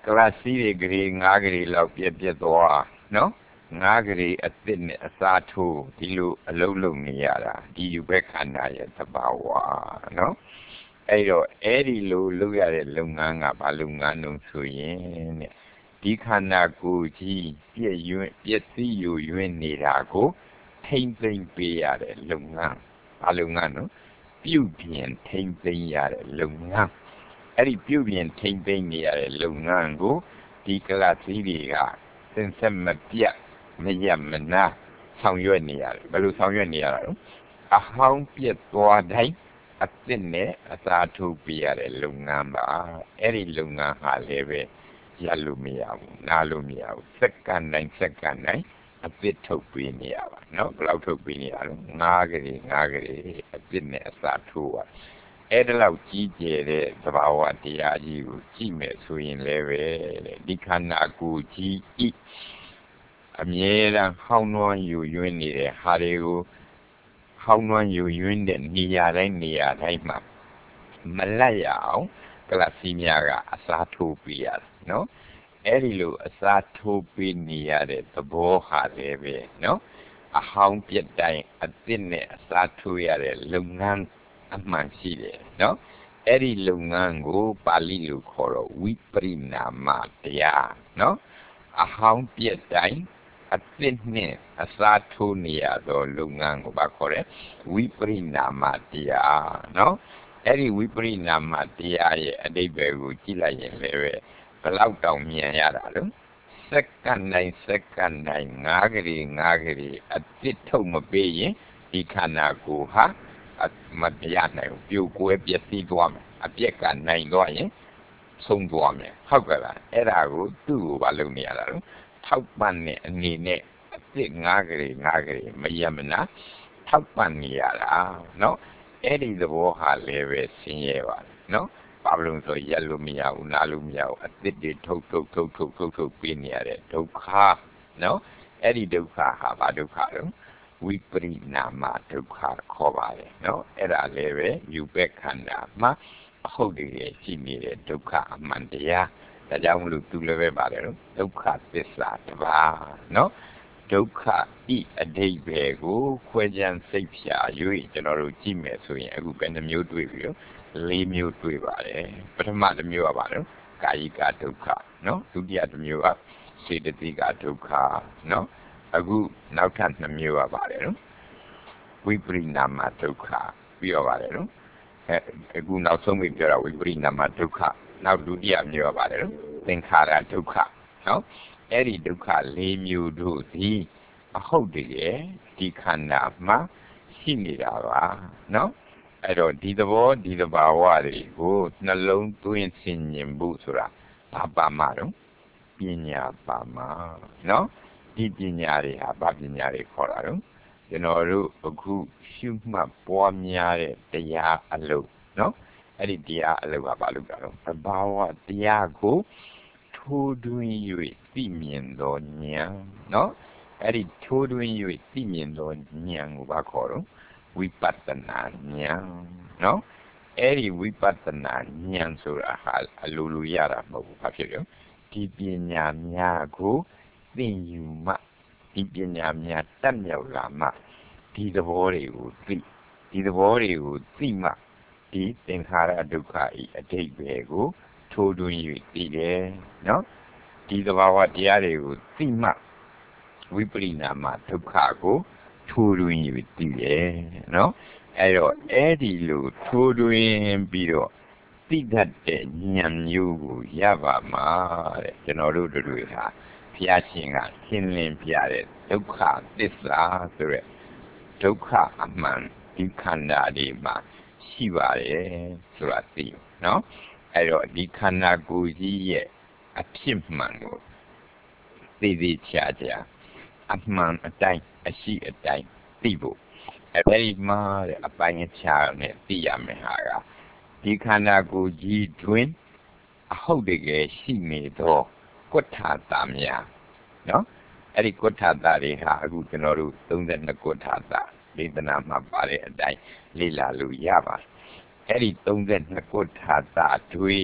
ကလစီတွေဂရီငါးဂရီလောက်ပြက်ပြက်သွားနော်ငါးဂရီအသစ်နဲ့အစားထိုးဒီလိုအလုံးလုံးနေရတာဒီယူဘက်ခန္ဓာရဲ့သဘာဝနော်အဲ့တော့အဲ့ဒီလိုလုပ်ရတဲ့လုပ်ငန်းကဘာလုပ်ငန်းလို့ဆိုရင်တဲ့ဒီခန္ဓာကိုယ်ကြီးပြည့်ရွံ့ပြည့်စည်ယူရွံ့နေတာကိုထိမ့်သိမ့်ပေးရတဲ့လုပ်ငန်းဘာလုပ်ငန်းနော်ပြုပြင်ထိမ့်သိမ့်ရတဲ့လုပ်ငန်းအဲ့ဒီပြုပြင်ထိမ့်သိမ့်နေရတဲ့လုပ်ငန်းကိုဒီကလစီတွေကစင်ဆက်မပြတ်မရမနာဆောင်ရွက်နေရတယ်ဘယ်လိုဆောင်ရွက်နေရတာလဲအဟောင်းပြက်သွားတိုင်းအသစ်နဲ့အစားထိုးပြရတဲ့လုပ်ငန်းပါအဲ့ဒီလုပ်ငန်းဟာလည်းပဲရလို့မရဘူးနားလို့မရဘူးစက္ကန့်တိုင်းစက္ကန့်တိုင်းအသစ်ထုတ်ပေးနေရပါနော်ဘယ်လောက်ထုတ်ပေးနေရလဲငါးကလေးငါးကလေးအသစ်နဲ့အစားထိုးပါအဲ့ဒါလောက်ကြီးကျယ်တဲ့သဘာဝတရားကြီးကိုကြည့်မယ်ဆိုရင်လည်းပဲဒီခန္ဓာကိုယ်ကြီးဤအမြဲတမ်းဟောင်းနှွမ်းယူရွံ့နေတဲ့ဟာတွေကိုဟောင်းနှွမ်းယူရွံ့တဲ့နေရာတိုင်းနေရာတိုင်းမှာမလတ်ရအောင်ကလစီများကအစားထိုးပေးရတယ်နော်အဲ့ဒီလိုအစားထိုးပေးနေရတဲ့သဘောဟာလည်းပဲနော်အဟောင်းပြက်တိုင်းအသစ်နဲ့အစားထိုးရတဲ့လုပ်ငန်းအမှန်ရှိတယ်နော်အဲ့ဒီလုပ်ငန်းကိုပါဠိလိုခေါ်တော့ဝိပရိနာမတရားနော်အဟောင်းပြက်တိုင်းအသစ်နဲ့အစားထိုးနေရသောလုပ်ငန်းကိုဘာခေါ်လဲဝိပရိနာမတရားနော်အဲ့ဒီဝိပရိနာမတရားရဲ့အဓိပ္ပာယ်ကိုကြည့်လိုက်ရင်လည်းပဲဘယ်လောက်တောင်မြန်ရတာလဲစက္ကန့်တိုင်းစက္ကန့်တိုင်းငါးကလေးငါးကလေးအသစ်ထုတ်မပေးရင်ဒီခန္ဓာကိုယ်ဟာမတရားနိုင်ဘူးပြိုကွဲပျက်စီးသွားမယ်အပြက်ကနိုင်သွားရင်ဆုံးသွားမယ်ဟုတ်ကဲ့လားအဲ့ဒါကိုသူ့ကိုဘာလုပ်နေရတာလဲထောက်ပံ့တဲ့အနေနဲ့အသစ်ငါးကလေးငါးကလေးမရမနာထောက်ပံ့နေရတာနော်အဲ့ဒီသဘောဟာလည်းပဲဆင်းရဲပါနော်ဘာလို့ဆိုရက်လို့မရဘူးနားလို့မရဘူးအသစ်တွေထုတ်ထုတ်ထုတ်ထုတ်ထုတ်ထုတ်ပေးနေရတဲ့ဒုက္ခနော်အဲ့ဒီဒုက္ခဟာဘာဒုက္ခလဲဝိပရိနာမဒုက္ခခေါ်ပါတယ်နော်အဲ့ဒါလည်းပဲယူဘက်ခန္ဓာမှာအဟုတ်တည်းရှိနေတဲ့ဒုက္ခအမှန်တရားဒါကြောင့်မလို့သူလည်းပဲပါတယ်နော်ဒုက္ခသစ္စာတစ်ပါးနော်ဒုက္ခဤအဓိပ္ပာယ်ကိုခွဲခြားစိတ်ဖြာ၍ကျွန်တော်တို့ကြည့်မယ်ဆိုရင်အခုပဲနှမျိုးတွေ့ပြီးတော့လေးမျိုးတွေ့ပါတယ်ပထမတစ်မျိုးကပါတော့ကာယကဒုက္ခနော်ဒုတိယတစ်မျိုးကစေတသိကဒုက္ခနော်အခုနောက်ထပ်နှစ်မျိုးကပါတယ်နော်ဝိပရိနာမဒုက္ခပြီးတော့ပါတယ်နော်အဲအခုနောက်ဆုံးပြီးပြောတာဝိပရိနာမဒုက္ခနောက်ဒုတိယမျိုးကပါတယ်နော်သင်္ခါရဒုက္ခနော်အဲ့ဒီဒုက္ခလေးမျိုးတို့သည်အဟုတ်တည်းဒီခန္ဓာမှာရှိနေတာပါနော်အဲ့တော့ဒီသဘောဒီသဘာဝတွေကိုနှလုံးသွင်းဆင်ញင်ဖို့ဆိုတာဘာပါမှာတော့ပညာပါမှာနော်ဒီပညာတွေဟာဘာပညာတွေခေါ်တာတော့ကျွန်တော်တို့အခုရှုမှတ်ပွားများတဲ့တရားအလုပ်နော်အဲ့ဒီတရားအလုပ်ကဘာလုပ်တာတော့သဘာဝတရားကိုထိုးတွင်း၍သိမြင်သောဉာဏ်နော်အဲ့ဒီထိုးတွင်း၍သိမြင်သောဉာဏ်ကိုဘာခေါ်တော့ဝိပဿနာဉာဏ်နော်အဲ့ဒီဝိပဿနာဉာဏ်ဆိုတာဟာအလိုလိုရတာမဟုတ်ဘူးဘာဖြစ်လဲဒီပညာများကိုသိယူမှဒီပညာများတက်မြောက်လာမှဒီသဘောတွေကိုသိဒီသဘောတွေကိုသိမှဒီသင်္ခါရဒုက္ခဤအဓိပ္ပာယ်ကိုထိုးတွင်း၍သိတယ်နော်ဒီသဘာဝတရားတွေကိုသိမှဝိပရိနာမဒုက္ခကိုထိုးတွင်း၍သိတယ်နော်အဲ့တော့အဲ့ဒီလိုထိုးတွင်းပြီးတော့သိတတ်တဲ့ဉာဏ်မျိုးကိုရပါမှာတဲ့ကျွန်တော်တို့တို့ဟာဘုရားရှင်ကရှင်းလင်းပြတဲ့ဒုက္ခသစ္စာဆိုတဲ့ဒုက္ခအမှန်ဒီခန္ဓာတွေမှာရှိပါတယ်ဆိုတာသိနော်အဲ့တော့ဒီခန္ဓာကိုယ်ကြီးရဲ့အဖြစ်မှန်ကိုသိသိချာချာအမှန်အတိုင်းအရှိအတိုင်းသိဖို့အဲ့ဒီမှာအပိုင်းအခြားနဲ့သိရမယ်ဟာကဒီခန္ဓာကိုယ်ကြီးတွင်အဟုတ်တကယ်ရှိနေသောကွဋ္ဌာတများနော်အဲ့ဒီကွဋ္ဌာတတွေဟာအခုကျွန်တော်တို့သုံးဆယ်နှစ်ကွဋ္ဌာတဒေသနာမှာပါတဲ့အတိုင်းလေ့လာလို့ရပါတယ်အဲ့ဒီသုံးဆယ်နှစ်ကွဋ္ဌာတတွေ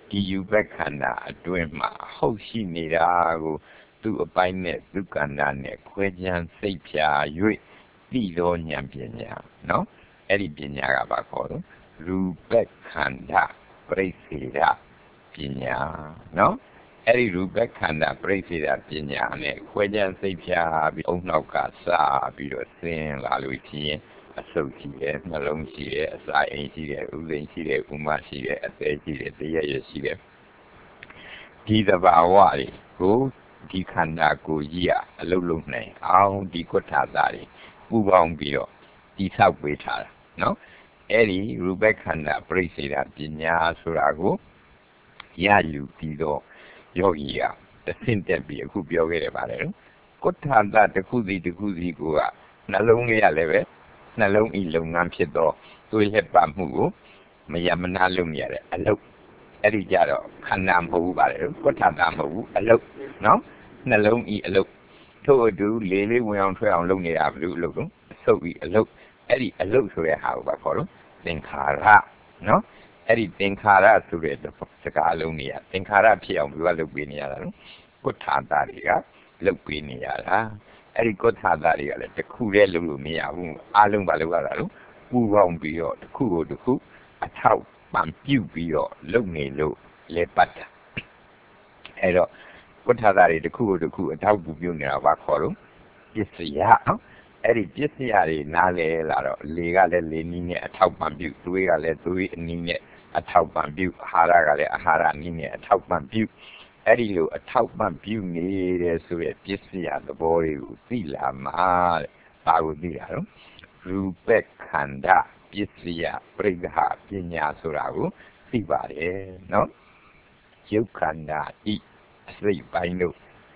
ဒီယူဘက်ခန္ဓာအတွင်းမှာဟုတ်ရှိနေတာကိုသူ့အပိုင်းနဲ့သူ့ကန္တာနဲ့ခွဲခြမ်းစိတ်ဖြာ၍သိသောဉာဏ်ပညာနော်အဲ့ဒီပညာကဘာခေါ်လဲရူပခန္ဓာပရိစ္ဆေဒပညာနော်အဲ့ဒီရူပခန္ဓာပရိစ္ဆေဒပညာနဲ့ခွဲခြမ်းစိတ်ဖြာပြီးအုံနောက်ကစပြီးတော့ဆင်းလာလို့ရှိရင်အဆုတ်ရှိတယ်နှလုံးရှိတယ်အစာအိမ်ရှိတယ်ဥသိမ်ရှိတယ်ဥမရှိတယ်အသေးရှိတယ်တရရရှိတယ်ဒီသဘာဝတွေကိုဒီခန္ဓာကိုယ်ကြီးကအလုံးလုံးနိုင်အောင်ဒီကုဋ္ဌာသတွေပူပေါင်းပြီးတော့တိဆောက်ပေးထားတာနော်အဲ့ဒီရူပခန္ဓာပရိစ္ဆေဒပညာဆိုတာကိုရယူပြီးတော့ယောဂီကတဆင့်တက်ပြီးအခုပြောခဲ့တယ်ဗါလေကုဋ္ဌာသတစ်ခုစီတစ်ခုစီကိုကနှလုံးလေးရလည်းပဲနှလုံးဤလုပ်ငန်းဖြစ်တော့သွေးလက်ပတ်မှုကိုမယမနာလုပ်နေရတဲ့အလုပ်အဲ့ဒီကြတော့ခန္ဓာမဟုတ်ဘူးဗါလေကုဋ္ဌာသမဟုတ်ဘူးအလုပ်နော်နှလုံးဤအလုပ်ထို့အတူလေးလေးဝင်အောင်ထွက်အောင်လုပ်နေတာဘယ်လိုအလုပ်လဲဆုပ်ဤအလုပ်အဲ့ဒီအလုပ်ဆိုတဲ့ဟာကိုပါခေါ်လို့သင်္ခါရနော်အဲ့ဒီသင်္ခါရဆိုတဲ့စကားလုံးတွေကသင်္ခါရဖြစ်အောင်ဘယ်လိုလုပ်ပေးနေရတာလဲကုဋ္ဌာသတွေကလုပ်ပေးနေရတာအဲ့ဒီကုဋ္ဌာသတွေကလည်းတစ်ခုတည်းလုပ်လို့မရဘူးအားလုံးပါလုပ်ရတာလို့ပူပေါင်းပြီးတော့တစ်ခုကိုတစ်ခုအထောက်ပံ့ပြုပြီးတော့လုပ်နေလို့လေပတ်တာအဲ့တော့ကုဋ္ဌာသတွေတစ်ခုကိုတစ်ခုအထောက်ပံ့ပြုနေတာပါခေါ်လို့ပစ္စယနော်အဲ့ဒီပစ္စယတွေနားလဲလာတော့လေကလည်းလေနည်းနဲ့အထောက်ပံ့ပြုသွေးကလည်းသွေးအနည်းနဲ့အထောက်ပံ့ပြုအာဟာရကလည်းအာဟာရနည်းနဲ့အထောက်ပံ့ပြုအဲ့ဒီလိုအထောက်ပံ့ပြုနေတဲ့ဆိုရပစ္စယသဘောတွေကိုသိလာမှာတဲ့ဘာကိုသိရတော့ရူပခန္ဓာပစ္စယပရိက္ခပညာဆိုတာကိုသိပါတယ်နော်ရုပ်ခန္ဓာဤအစိတ်ပိုင်းတို့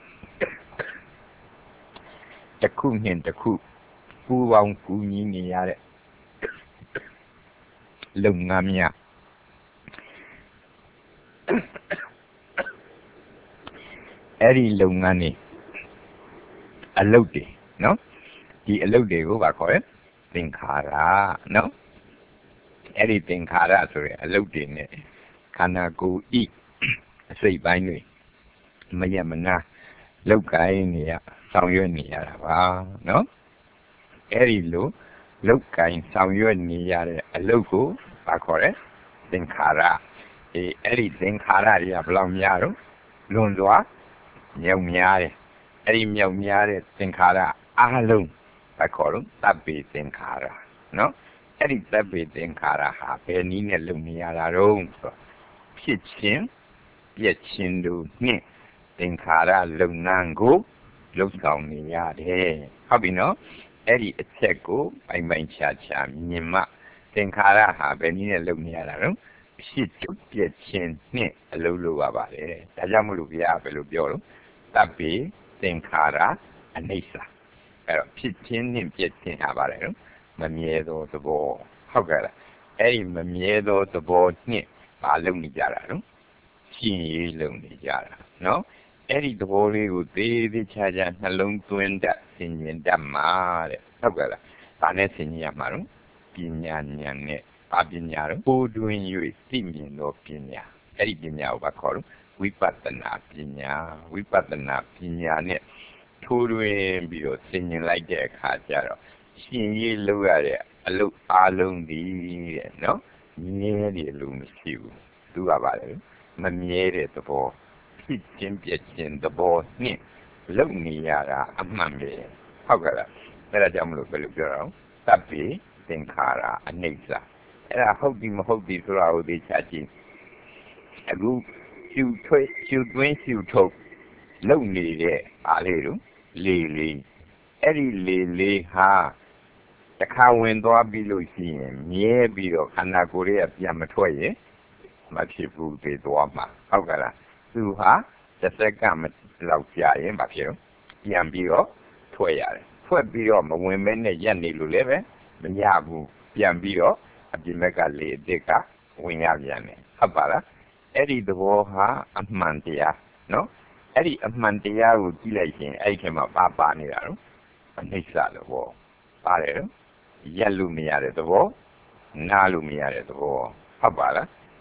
တစ်ခုနှင့်တစ်ခုပူပေါင်းကူညီနေရတဲ့လုပ်ငန်းများအဲ့ဒီလုပ်ငန်းတွေအလုပ်တွေနော်ဒီအလုပ်တွေကိုဗာခေါ်ရဲသင်္ခါရနော်အဲ့ဒီသင်္ခါရဆိုရဲအလုပ်တွေနဲ့ခန္ဓာကိုယ်ဤအစိတ်ပိုင်းတွေမရမနာလောက်ကိုင်းနေရဆောင်ရွက်နေရတာပါနော်အဲ့ဒီလိုလောက်ကိုင်းဆောင်ရွက်နေရတဲ့အလုပ်ကိုဘာခေါ်လဲသင်္ခါရအေးအဲ့ဒီသင်္ခါရတွေကဘယ်လောက်များတော့လွန်စွာမြောက်များတယ်အဲ့ဒီမြောက်များတဲ့သင်္ခါရအားလုံးဘာခေါ်လို့တပ်ပေသင်္ခါရနော်အဲ့ဒီတပ်ပေသင်္ခါရဟာဘယ်နည်းနဲ့လုပ်နေရတာတော့ဆိုဖြစ်ခြင်းပြည့်ခြင်းတို့နှင့်သင်္ခါရလုံနံကိုလှုပ်ဆောင်နေရတယ်ဟုတ်ပြီနော်အဲ့ဒီအချက်ကိုပိုင်ပိုင်ခြားခြားမြင်မှသင်္ခါရဟာဘယ်နည်းနဲ့လုပ်နေရတာတော့ဖြစ်ချုပ်ပြည့်ခြင်းနှင့်အလုပ်လုပ်ရပါတယ်ဒါကြောင့်မို့လို့ဘုရားဘယ်လိုပြောလို့တပ်ပေသင်္ခါရအနိစ္စအဲ့တော့ဖြစ်ခြင်းနှင့်ပြည့်ခြင်းဟာပါတယ်နော်မမြဲသောသဘောဟုတ်ကဲ့လားအဲ့ဒီမမြဲသောသဘောနှင့်ဘာလုပ်နေကြတာနော်ရှင်ရေးလုပ်နေကြတာနော်အဲ့ဒီသဘောလေးကိုသေးသေးချာချာနှလုံးသွင်းတတ်ဆင်ခြင်တတ်မှာတဲ့ဟုတ်ကဲ့လားဒါနဲ့ဆင်ခြင်ရမှာတော့ပညာဉာဏ်နဲ့ဘာပညာတော့ပိုးတွင်၍သိမြင်သောပညာအဲ့ဒီပညာကိုဘာခေါ်တော့ဝိပဿနာပညာဝိပဿနာပညာနဲ့ထိုးတွင်ပြီးတော့ဆင်ခြင်လိုက်တဲ့အခါကျတော့ရှင်ရေးလုပ်ရတဲ့အလုပ်အားလုံးဒီတဲ့နော်မြဲတယ်လို့မရှိဘူးသူကပါလေမမြဲတဲ့သဘောဖြစ်ခြင်းပြည့်ခြင်းသဘောနှင့်လုပ်နေရတာအမှန်ပဲဟုတ်ကဲ့လားအဲ့ဒါကြောင့်မလို့ဘယ်လိုပြောရအောင်တပ်ပေသင်္ခါရအနိစ္စအဲ့ဒါဟုတ်ပြီမဟုတ်ပြီဆိုတာကိုသိချကြည့်အခုရှုထွေးရှုသွင်းရှုထုတ်လုပ်နေတဲ့အားလေးတို့လေးလေးအဲ့ဒီလေးလေးဟာတခါဝင်သွားပြီးလို့ရှိရင်မြဲပြီးတော့ခန္ဓာကိုယ်ရဲ့ပြန်မထွက်ရင်မဖြစ်ဘူးသိသွားမှာဟုတ်ကဲ့လားသူဟာတစ်စက္ကန့်လောက်ကြာရင်မဖြစ်ဘူးပြန်ပြီးတော့ထွက်ရတယ်ထွက်ပြီးတော့မဝင်မဲနဲ့ရက်နေလို့လည်းပဲမရဘူးပြန်ပြီးတော့အပြင်ဘက်ကလေအစ်စ်ကဝင်ရပြန်တယ်ဟုတ်ပါလားအဲ့ဒီသဘောဟာအမှန်တရားနော်အဲ့ဒီအမှန်တရားကိုကြည့်လိုက်ရင်အဲ့ဒီထဲမှာပါပါနေတာနော်အနိစ္စသဘောပါတယ်ရက်လို့မရတဲ့သဘောနားလို့မရတဲ့သဘောဟုတ်ပါလား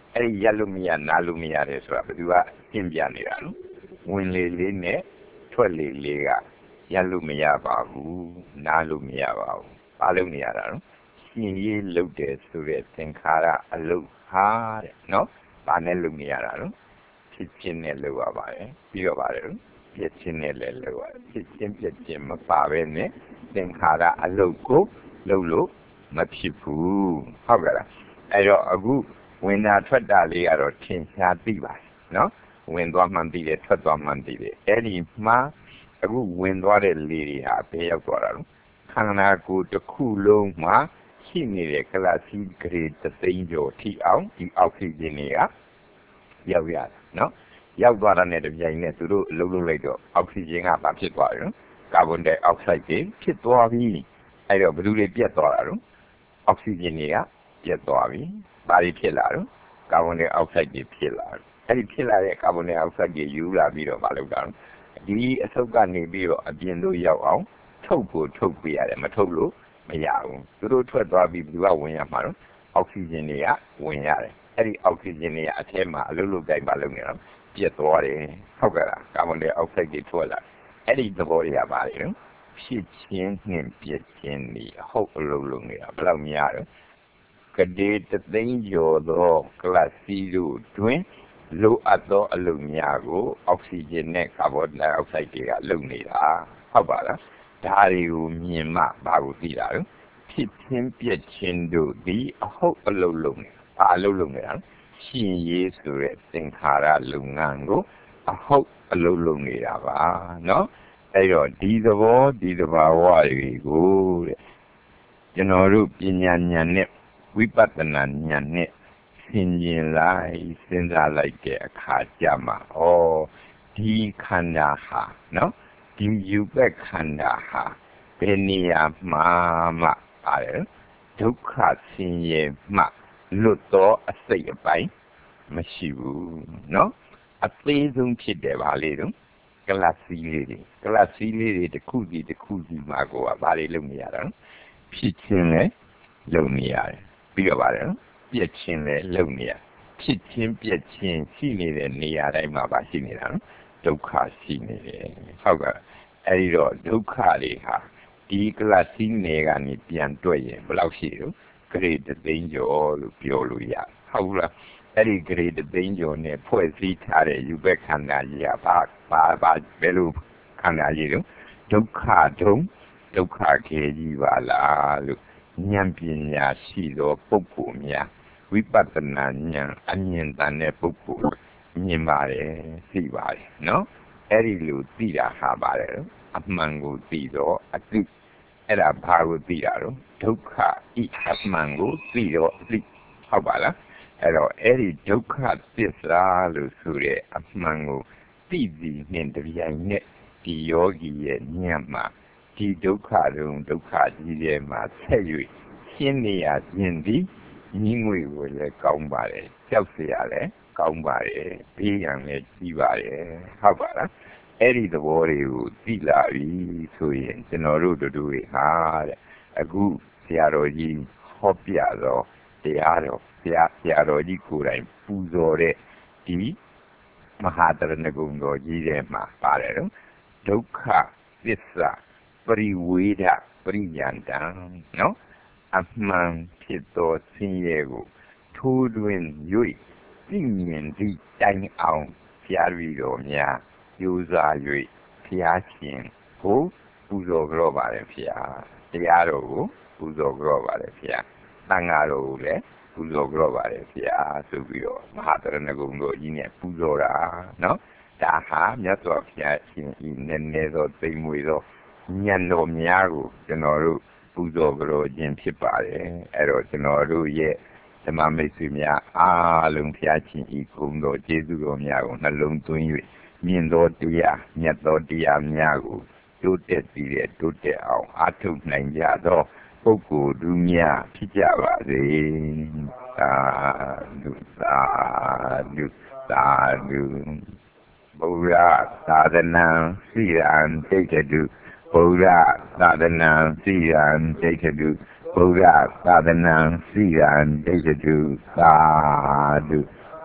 အဲ့ဒီရက်လို့မရနားလို့မရတယ်ဆိုတာဘယ်သူကရှင်းပြနေတာနော်ဝင်လေလေးနဲ့ထွက်လေလေးကရက်လို့မရပါဘူးနားလို့မရပါဘူးဘာလို့နေရတာနော်ရှင်ရေးလုပ်တယ်ဆိုတဲ့သင်္ခါရအလုပ်ဟာတဲ့နော်ဘာနဲ့လုပ်နေရတာနော်ဖြစ်ချင်းနဲ့လုပ်ရပါတယ်ပြီးတော့ပါတယ်ပြည့်ချင်းနဲ့လည်းလုပ်ရတယ်ဖြစ်ချင်းပြည့်ချင်းမပါပဲနဲ့သင်္ခါရအလုပ်ကိုလုပ်လို့မဖြစ်ဘူးဟုတ်ကဲ့လားအဲ့တော့အခုဝင်တာထွက်တာလေးကတော့ထင်ရှားသိပါတယ်နော်ဝင်သွားမှန်သိတယ်ထွက်သွားမှန်သိတယ်အဲ့ဒီမှာအခုဝင်သွားတဲ့လေတွေဟာဘယ်ရောက်သွားတာလဲခန္ဓာကိုယ်တစ်ခုလုံးမှာရှိနေတဲ့ကလစီဂရေတသိန်းကျော်ထိအောင်ဒီအောက်ဆီဂျင်တွေကရောက်ရတယ်နော်ရောက်သွားတာနဲ့တပြိုင်နက်သူတို့အလုပ်လုပ်လိုက်တော့အောက်ဆီဂျင်ကဘာဖြစ်သွားလဲကာဗွန်ဒိုင်အောက်ဆိုက်တွေဖြစ်သွားပြီအဲ့တော့ဘယ်သူတွေပြတ်သွားတာလဲအောက်ဆီဂျင်တွေကပြတ်သွားပြီဘာတွေဖြစ်လာလဲကာဗွန်ဒိုင်အောက်ဆိုက်တွေဖြစ်လာတယ်အဲ့ဒီဖြစ်လာတဲ့ကာဗွန်ဒိုင်အောက်ဆိုက်တွေယူလာပြီးတော့မလုပ်တာဒီအဆုတ်ကနေပြီးတော့အပြင်သို့ရောက်အောင်ထုတ်ဖို့ထုတ်ပြရတယ်မထုတ်လို့မရဘူးသူတို့ထွက်သွားပြီးဘယ်သူကဝင်ရမှာတော့အောက်ဆီဂျင်တွေကဝင်ရတယ်အဲ့ဒီအောက်ဆီဂျင်တွေကအထဲမှာအလုပ်လုပ်တိုင်းမလုပ်နေတော့ပြတ်သွားတယ်ဟုတ်ကဲ့လားကာဗွန်ဒိုင်အောက်ဆိုက်တွေထွက်လာအဲ့ဒီသဘောတွေကပါတယ်နော်ဖြစ်ချင်းနှင့်ပြည့်ချင်းတွေအဟုတ်အလုပ်လုပ်နေတာဘယ်လောက်များတော့ကတိတသိန်းကျော်သောကလစီတို့တွင်လိုအပ်သောအလုပ်များကိုအောက်ဆီဂျင်နဲ့ကာဗွန်ဒိုင်အောက်ဆိုက်တွေကလုပ်နေတာဟုတ်ပါလားဒါတွေကိုမြင်မှဘာကိုသိတာလဲဖြစ်ချင်းပြည့်ချင်းတို့ဒီအဟုတ်အလုပ်လုပ်နေတာဘာအလုပ်လုပ်နေတာလဲရှင်ရေးဆိုတဲ့သင်္ခါရလုပ်ငန်းကိုအဟုတ်အလုပ်လုပ်နေတာပါနော်အဲ့တော့ဒီသဘောဒီသဘာဝတွေကိုတဲ့ကျွန်တော်တို့ပညာဉာဏ်နဲ့ဝိပဿနာဉာဏ်နဲ့ဆင်ခြင်လိုက်စဉ်းစားလိုက်တဲ့အခါကျမှဩဒီခန္ဓာဟာနော်ဒီယူပက်ခန္ဓာဟာဘယ်နေရာမှာမှပါတယ်ဒုက္ခဆင်းရဲမှလွတ်သောအစိတ်အပိုင်းမရှိဘူးနော်အသေးဆုံးဖြစ်တယ်ဗာလေတော့ကလစီလေးတွေကလစီလေးတွေတစ်ခုစီတစ်ခုစီမှာကိုကဘာတွေလုပ်နေရတာဖြစ်ချင်းလဲလုပ်နေရတယ်ပြီးတော့ပါတယ်နော်ပြည့်ချင်းလဲလုပ်နေရဖြစ်ချင်းပြည့်ချင်းရှိနေတဲ့နေရာတိုင်းမှာပါရှိနေတာနော်ဒုက္ခရှိနေတယ်ဟုတ်ကဲ့အဲ့ဒီတော့ဒုက္ခတွေဟာဒီကလစီနယ်ကနေပြန်တွက်ရင်ဘယ်လောက်ရှိတော့ဂရေတသိန်းကျော်လို့ပြောလို့ရဟုတ်လားအဲ့ဒီဂရေတသိန်းကျော်နဲ့ဖွဲ့စည်းထားတဲ့ယူဘက်ခန္ဓာကြီးကဘာဘာဘာဘယ်လိုခန္ဓာကြီးတော့ဒုက္ခတုံးဒုက္ခခေကြီးပါလားလို့ဉာဏ်ပညာရှိသောပုဂ္ဂိုလ်များဝိပဿနာဉာဏ်အမြင်တန်တဲ့ပုဂ္ဂိုလ်မြင်ပါတယ်သိပါတယ်နော်အဲ့ဒီလိုသိတာဟာပါတယ်အမှန်ကိုသိတော့အသိအဲ့ဒါဘာကိုသိတာတော့ဒုက္ခဤအမှန်ကိုသိတော့အသိဟုတ်ပါလားအဲ့တော့အဲ့ဒီဒုက္ခသစ္စာလို့ဆိုတဲ့အမှန်ကိုသိပြီးနှင့်တပြိုင်နက်ဒီယောဂီရဲ့ဉာဏ်မှာဒီဒုက္ခတုံဒုက္ခကြီးထဲမှာဆက်၍ရှင်းနေရခြင်းသည်ညီငွေကိုလည်းကောင်းပါတယ်ကြောက်เสียလည်းကောင်းပါတယ်ဘေးရန်လည်းကြီးပါတယ်ဟုတ်ပါလားအဲ့ဒီသဘောတွေကိုသိလာပြီဆိုရင်ကျွန်တော်တို့တို့တွေဟာတဲ့အခုဆရာတော်ကြီးဟောပြတော့တရားတော်ဆရာဆရာတော်ကြီးကိုယ်တိုင်ပူဇော်တဲ့ဒီမဟာတရဏဂုံတော်ကြီးထဲမှာပါတယ်နော်ဒုက္ခသစ္စာပရိဝေဒပရိယန္တံနော်အမှန်ဖြစ်သောဆင်းရဲကိုထိုးတွင်၍သိမြင်သည့်တိုင်အောင်ဆရာတော်များကြိုးစား၍ဘုရားရှင်ကိုပူဇော်ကြတော့ပါတယ်ဖျားတရားတော်ကိုပူဇော်ကြတော့ပါတယ်ဖျားသံဃာတော်ကိုလည်းပူဇော်ကြတော့ပါတယ်ဖျားဆိုပြီးတော့မဟာတရဏဂုံတော်ကြီးနဲ့ပူဇော်တာနော်ဒါဟာမြတ်စွာဘုရားရှင်ဤနည်းနည်းသောသိမ်မွေသောဉာဏ်တော်များကိုကျွန်တော်တို့ပူဇော်ကြတော့ခြင်းဖြစ်ပါတယ်အဲ့တော့ကျွန်တော်တို့ရဲ့ဓမ္မမိတ်ဆွေများအားလုံးဘုရားရှင်ဤဂုဏ်တော်ကျေးဇူးတော်များကိုနှလုံးသွင်း၍မြင့်သောတရားမြတ်သောတရားများကိုတိုးတက်ပြီးတဲ့တိုးတက်အောင်အားထုတ်နိုင်ကြသောပုဂ္ဂိုလ်သူများဖြစ်ကြပါစေသာဓုသာဓုသာဓုဘုရားသာသနာစိရံဒိဋ္ဌတုဘုရားသာသနာစိရံဒိဋ္ဌတုဘုရားသာသနာစိရံဒိဋ္ဌတုသာဓု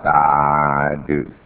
သာဓု